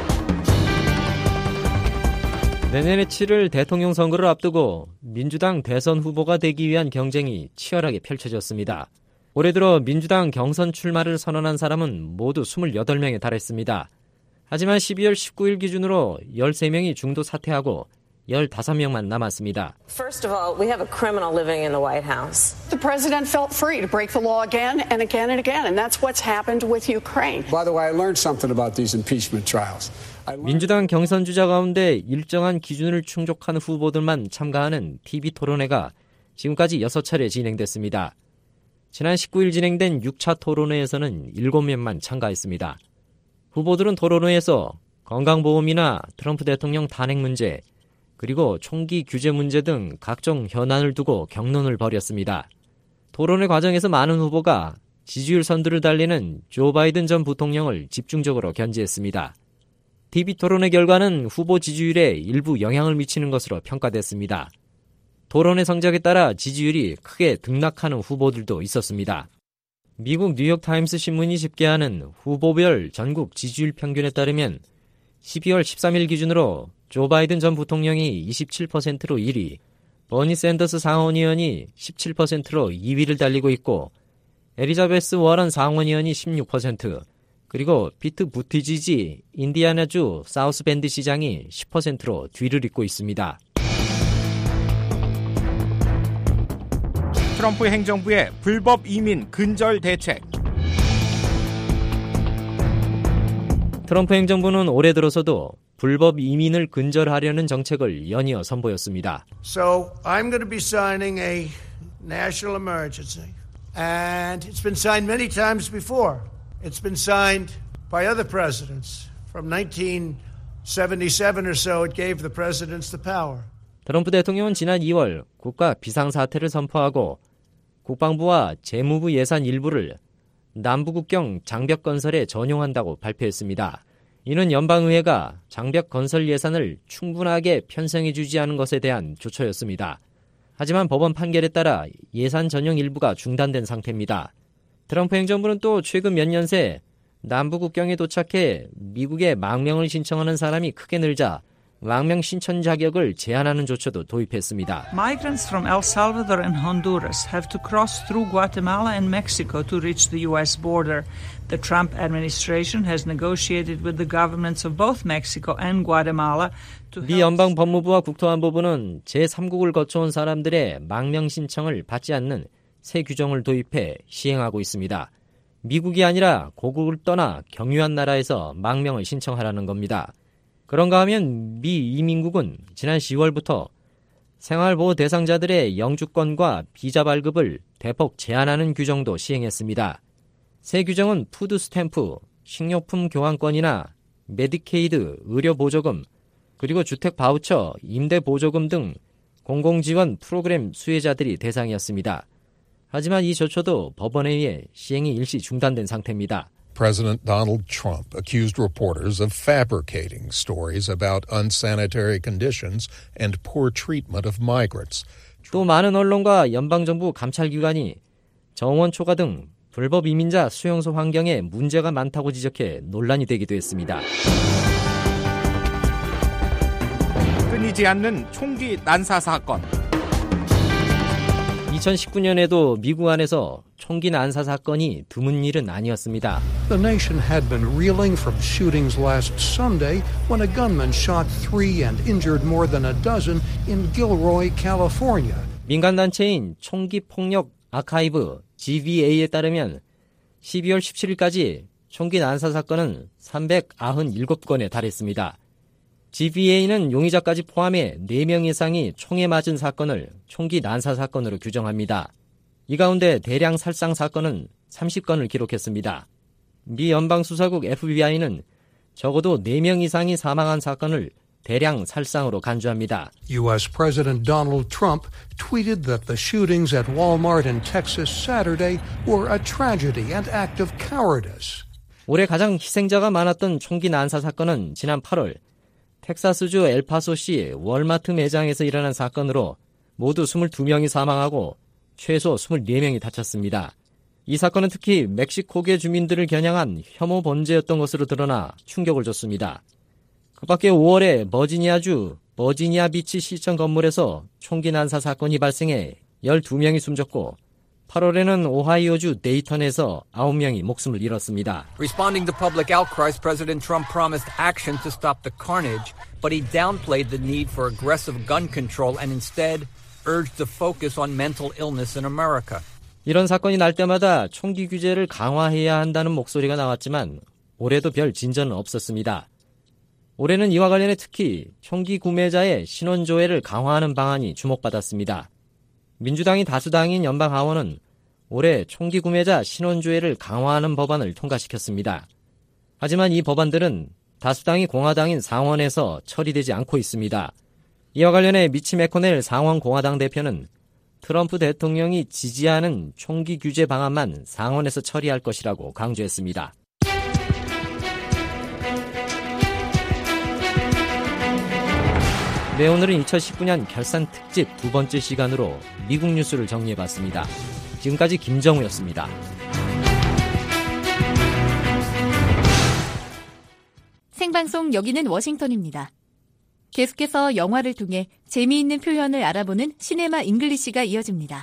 내년에 치를 대통령 선거를 앞두고 민주당 대선 후보가 되기 위한 경쟁이 치열하게 펼쳐졌습니다. 올해 들어 민주당 경선 출마를 선언한 사람은 모두 28명에 달했습니다. 하지만 12월 19일 기준으로 13명이 중도 사퇴하고 15명만 남았습니다. First of all, we have a criminal living in the White House. The president felt free to break the law again and again and again, and that's what's happened with Ukraine. By the way, I learned something about these impeachment trials. 민주당 경선 주자 가운데 일정한 기준을 충족한 후보들만 참가하는 TV 토론회가 지금까지 6차례 진행됐습니다. 지난 19일 진행된 6차 토론회에서는 7명만 참가했습니다. 후보들은 토론회에서 건강보험이나 트럼프 대통령 탄핵 문제, 그리고 총기 규제 문제 등 각종 현안을 두고 격론을 벌였습니다. 토론회 과정에서 많은 후보가 지지율 선두를 달리는 조 바이든 전 부통령을 집중적으로 견지했습니다. TV 토론회 결과는 후보 지지율에 일부 영향을 미치는 것으로 평가됐습니다. 토론회 성적에 따라 지지율이 크게 등락하는 후보들도 있었습니다. 미국 뉴욕타임스 신문이 집계하는 후보별 전국 지지율 평균에 따르면 12월 13일 기준으로 조 바이든 전 부통령이 27%로 1위, 버니 샌더스 상원의원이 17%로 2위를 달리고 있고 엘리자베스 워런 상원의원이 16%, 그리고 피트 부티지지 인디애나주 사우스밴드 시장이 10%로 뒤를 잇고 있습니다. 트럼프 행정부의 불법 이민 근절 대책. 트럼프 행정부는 올해 들어서도 불법 이민을 근절하려는 정책을 연이어 선보였습니다. So I'm going to be signing a national emergency. And it's been signed many times before. It's been signed by other presidents. From 1977 or so, it gave the presidents the power. 트럼프 대통령은 지난 2월 국가 비상사태를 선포하고 국방부와 재무부 예산 일부를 남부국경 장벽 건설에 전용한다고 발표했습니다. 이는 연방의회가 장벽 건설 예산을 충분하게 편성해주지 않은 것에 대한 조처였습니다. 하지만 법원 판결에 따라 예산 전용 일부가 중단된 상태입니다. 트럼프 행정부는 또 최근 몇 년 새 남부국경에 도착해 미국에 망명을 신청하는 사람이 크게 늘자 망명 신청 자격을 제한하는 조처도 도입했습니다. Migrants from El Salvador and Honduras have to cross through Guatemala and Mexico to reach the U.S. border. The Trump administration has negotiated with the governments of both Mexico and Guatemala to 미 연방 법무부와 국토안보부는 제3국을 거쳐온 사람들의 망명 신청을 받지 않는 새 규정을 도입해 시행하고 있습니다. 미국이 아니라 고국을 떠나 경유한 나라에서 망명을 신청하라는 겁니다. 그런가 하면 미 이민국은 지난 10월부터 생활보호 대상자들의 영주권과 비자 발급을 대폭 제한하는 규정도 시행했습니다. 새 규정은 푸드 스탬프, 식료품 교환권이나 메디케이드, 의료보조금, 그리고 주택 바우처, 임대 보조금 등 공공지원 프로그램 수혜자들이 대상이었습니다. 하지만 이 조처도 법원에 의해 시행이 일시 중단된 상태입니다. President Donald Trump accused reporters of fabricating stories about unsanitary conditions and poor treatment of migrants. 또 많은 언론과 연방정부 감찰기관이 정원 초과 등 불법 이민자 수용소 환경에 문제가 많다고 지적해 논란이 되기도 했습니다. 끊이지 않는 총기 난사 사건. 2019년에도 미국 안에서 총기 난사 사건이 드문 일은 아니었습니다. The nation had been reeling from shootings last Sunday when a gunman shot 3 and injured more than a dozen in Gilroy, California. 민간단체인 총기폭력 아카이브 GVA에 따르면 12월 17일까지 총기 난사 사건은 397건에 달했습니다. GVA는 용의자까지 포함해 4명 이상이 총에 맞은 사건을 총기 난사 사건으로 규정합니다. 이 가운데 대량 살상 사건은 30건을 기록했습니다. 미 연방수사국 FBI는 적어도 4명 이상이 사망한 사건을 대량 살상으로 간주합니다. U.S. President Donald Trump tweeted that the shootings at Walmart in Texas Saturday were a tragedy and act of cowardice. 올해 가장 희생자가 많았던 총기 난사 사건은 지난 8월 텍사스주 엘파소시 월마트 매장에서 일어난 사건으로 모두 22명이 사망하고 최소 24명이 다쳤습니다. 이 사건은 특히 멕시코계 주민들을 겨냥한 혐오 범죄였던 것으로 드러나 충격을 줬습니다. 그 밖에 5월에 버지니아주 버지니아 비치 시청 건물에서 총기 난사 사건이 발생해 12명이 숨졌고 8월에는 오하이오주 데이턴에서 9명이 목숨을 잃었습니다. Responding to public outcries, President Trump promised action to stop the carnage, but he downplayed the need for aggressive gun control and instead urged the focus on mental illness in America. 이런 사건이 날 때마다 총기 규제를 강화해야 한다는 목소리가 나왔지만 올해도 별 진전은 없었습니다. 올해는 이와 관련해 특히 총기 구매자의 신원 조회를 강화하는 방안이 주목받았습니다. 민주당이 다수당인 연방하원은 올해 총기 구매자 신원 조회를 강화하는 법안을 통과시켰습니다. 하지만 이 법안들은 다수당이 공화당인 상원에서 처리되지 않고 있습니다. 이와 관련해 미치 매코넬 상원 공화당 대표는 트럼프 대통령이 지지하는 총기 규제 방안만 상원에서 처리할 것이라고 강조했습니다. 네, 오늘은 2019년 결산 특집 두 번째 시간으로 미국 뉴스를 정리해봤습니다. 지금까지 김정우였습니다. 생방송 여기는 워싱턴입니다. 계속해서 영화를 통해 재미있는 표현을 알아보는 시네마 잉글리시가 이어집니다.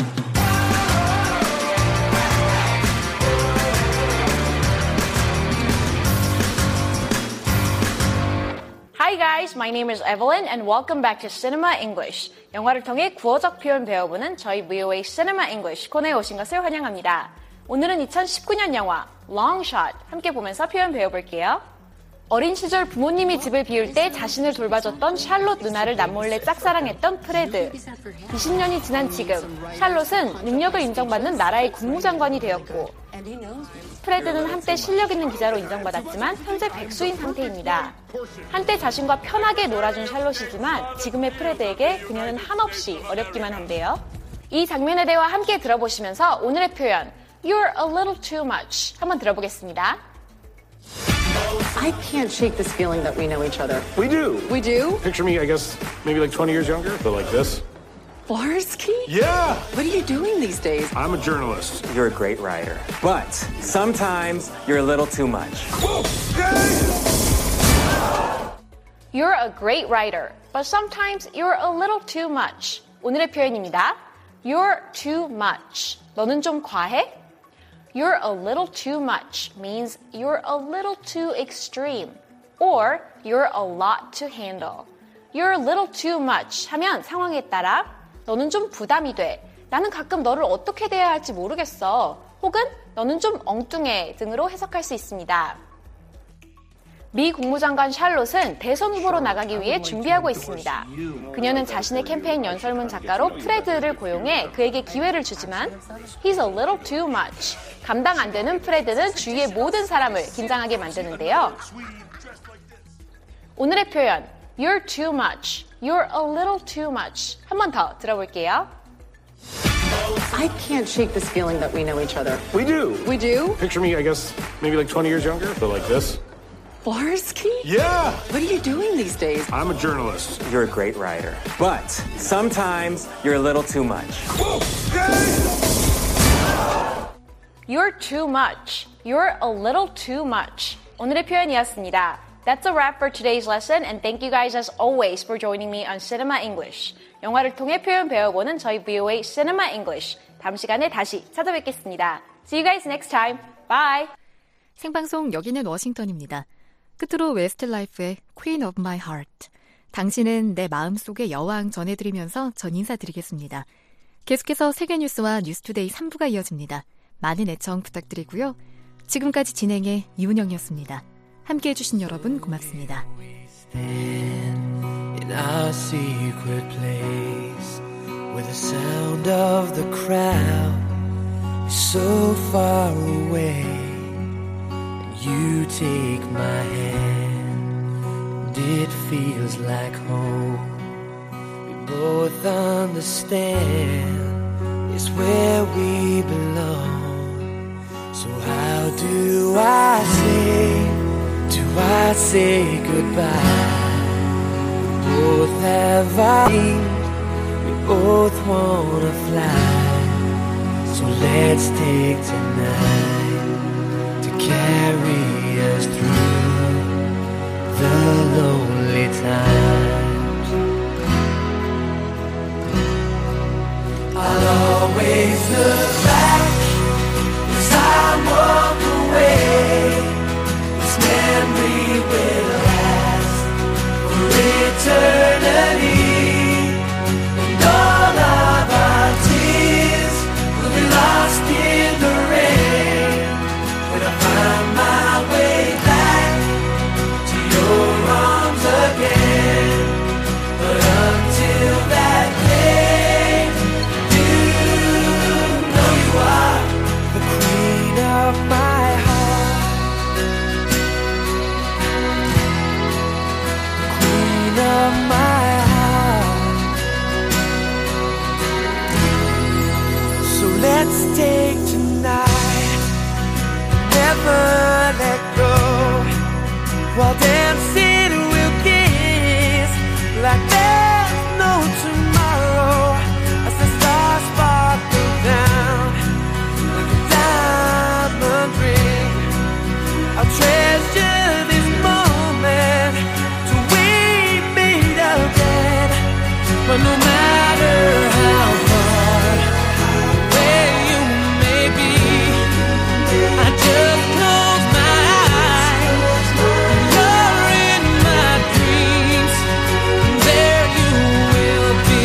Hi guys, my name is Evelyn and welcome back to Cinema English. 영화를 통해 구어적 표현 배워보는 저희 VOA Cinema English 코너에 오신 것을 환영합니다. 오늘은 2019년 영화 Long Shot 함께 보면서 표현 배워볼게요. 어린 시절 부모님이 집을 비울 때 자신을 돌봐줬던 샬롯 누나를 남몰래 짝사랑했던 프레드. 20년이 지난 지금 샬롯은 능력을 인정받는 나라의 국무장관이 되었고 프레드는 한때 실력 있는 기자로 인정받았지만 현재 백수인 상태입니다. 한때 자신과 편하게 놀아준 샬롯이지만 지금의 프레드에게 그녀는 한없이 어렵기만 한데요. 이 장면의 대화 함께 들어보시면서 오늘의 표현 You're a little too much 한번 들어보겠습니다. I can't shake this feeling that we know each other. We do. We do? Picture me, I guess, maybe like 20 years younger, but like this. Flarsky? Yeah! What are you doing these days? I'm a journalist. You're a great writer, but sometimes you're a little too much. You're a great writer, but sometimes you're a little too much. 오늘의 표현입니다. You're too much. 너는 좀 과해? You're a little too much means you're a little too extreme or you're a lot to handle. You're a little too much 하면 상황에 따라 너는 좀 부담이 돼. 나는 가끔 너를 어떻게 대해야 할지 모르겠어. 혹은 너는 좀 엉뚱해 등으로 해석할 수 있습니다. 미 국무장관 샬롯은 대선 후보로 나가기 위해 준비하고 있습니다. 그녀는 자신의 캠페인 연설문 작가로 프레드를 고용해 그에게 기회를 주지만 He's a little too much. 감당 안 되는 프레드는 주위의 모든 사람을 긴장하게 만드는데요. 오늘의 표현 You're too much. You're a little too much. 한 번 더 들어볼게요. I can't shake this feeling that we know each other. We do. We do? Picture me, I guess, maybe like 20 years younger, but like this. Flarsky? Yeah! What are you doing these days? I'm a journalist. You're a great writer, but sometimes you're a little too much. You're too much. You're a little too much. 오늘의 표현이었습니다. That's a wrap for today's lesson and thank you guys as always for joining me on Cinema English. 영화를 통해 표현 배워보는 저희 VOA Cinema English. 다음 시간에 다시 찾아뵙겠습니다. See you guys next time. Bye! 생방송 여기는 워싱턴입니다. 끝으로 웨스트라이프의 Queen of My Heart. 당신은 내 마음속의 여왕 전해드리면서 전 인사드리겠습니다. 계속해서 세계뉴스와 뉴스투데이 3부가 이어집니다. 많은 애청 부탁드리고요. 지금까지 진행의 이은영이었습니다. 함께해 주신 여러분 고맙습니다. In our secret place where the sound of the crowd is so far away and you take my hand and it feels like home. We both understand it's where we belong. So how do I say goodbye? We both have our dreams, we both wanna fly. So let's take tonight to carry us through the lonely times. I'll always look back as I walk away. This memory will last for eternity, and all of our tears will be lost in the rain when I find my way back to your arms again. But until that day, you know stay tonight, never let go, while dancing we'll kiss like there's no tomorrow, as the stars sparkle down like a diamond ring. I'll treasure this moment till we meet again. But no matter how far away you may be, I just close my eyes and you're in my dreams, and there you will be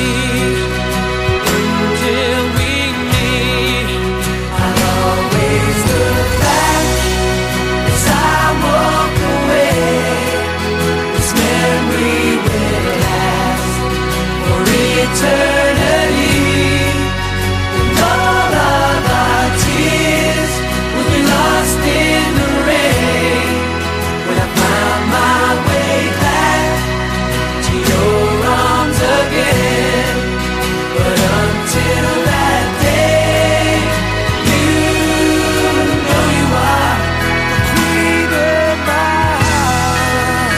until we meet. I'll always look back as I walk away. This memory will last for eternity, and all of our tears will be lost in the rain when I find my way back to your arms again. But until that day, you know you are the queen of my heart.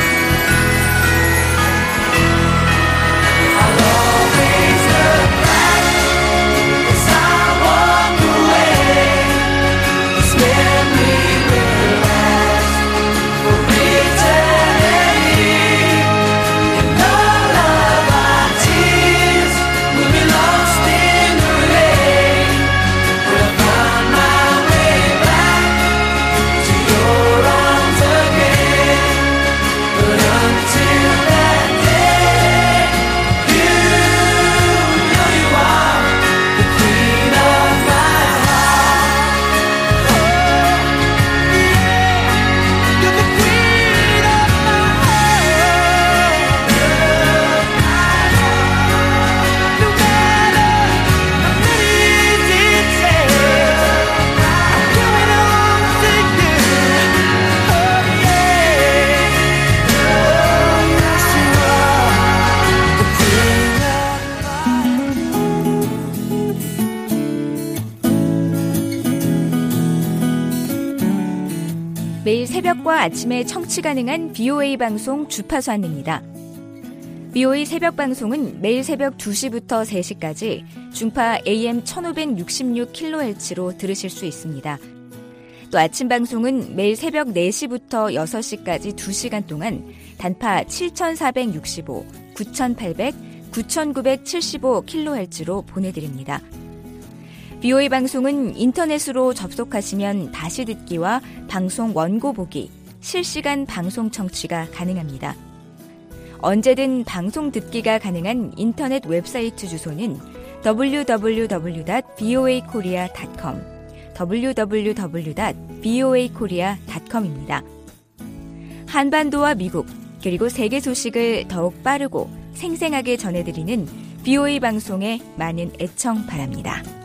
I'll always look back as I walk away. This memory will last for eternity, and all of our tears will be lost in the rain when I find my way back to your arms again. But until that day, you know you are the queen of my heart. Oh, yeah, you're the queen of my heart. No matter how many details, I'm going on to you. Oh, yeah. Oh, yes, you are the queen 매일 새벽과 아침에 청취 가능한 BOA 방송 주파수 안내입니다. BOA 새벽 방송은 매일 새벽 2시부터 3시까지 중파 AM 1566kHz로 들으실 수 있습니다. 또 아침 방송은 매일 새벽 4시부터 6시까지 2시간 동안 단파 7465, 9800, 9975kHz로 보내드립니다. BOA 방송은 인터넷으로 접속하시면 다시 듣기와 방송 원고 보기, 실시간 방송 청취가 가능합니다. 언제든 방송 듣기가 가능한 인터넷 웹사이트 주소는 www.boakorea.com, www.boakorea.com입니다. 한반도와 미국, 그리고 세계 소식을 더욱 빠르고 생생하게 전해드리는 BOA 방송에 많은 애청 바랍니다.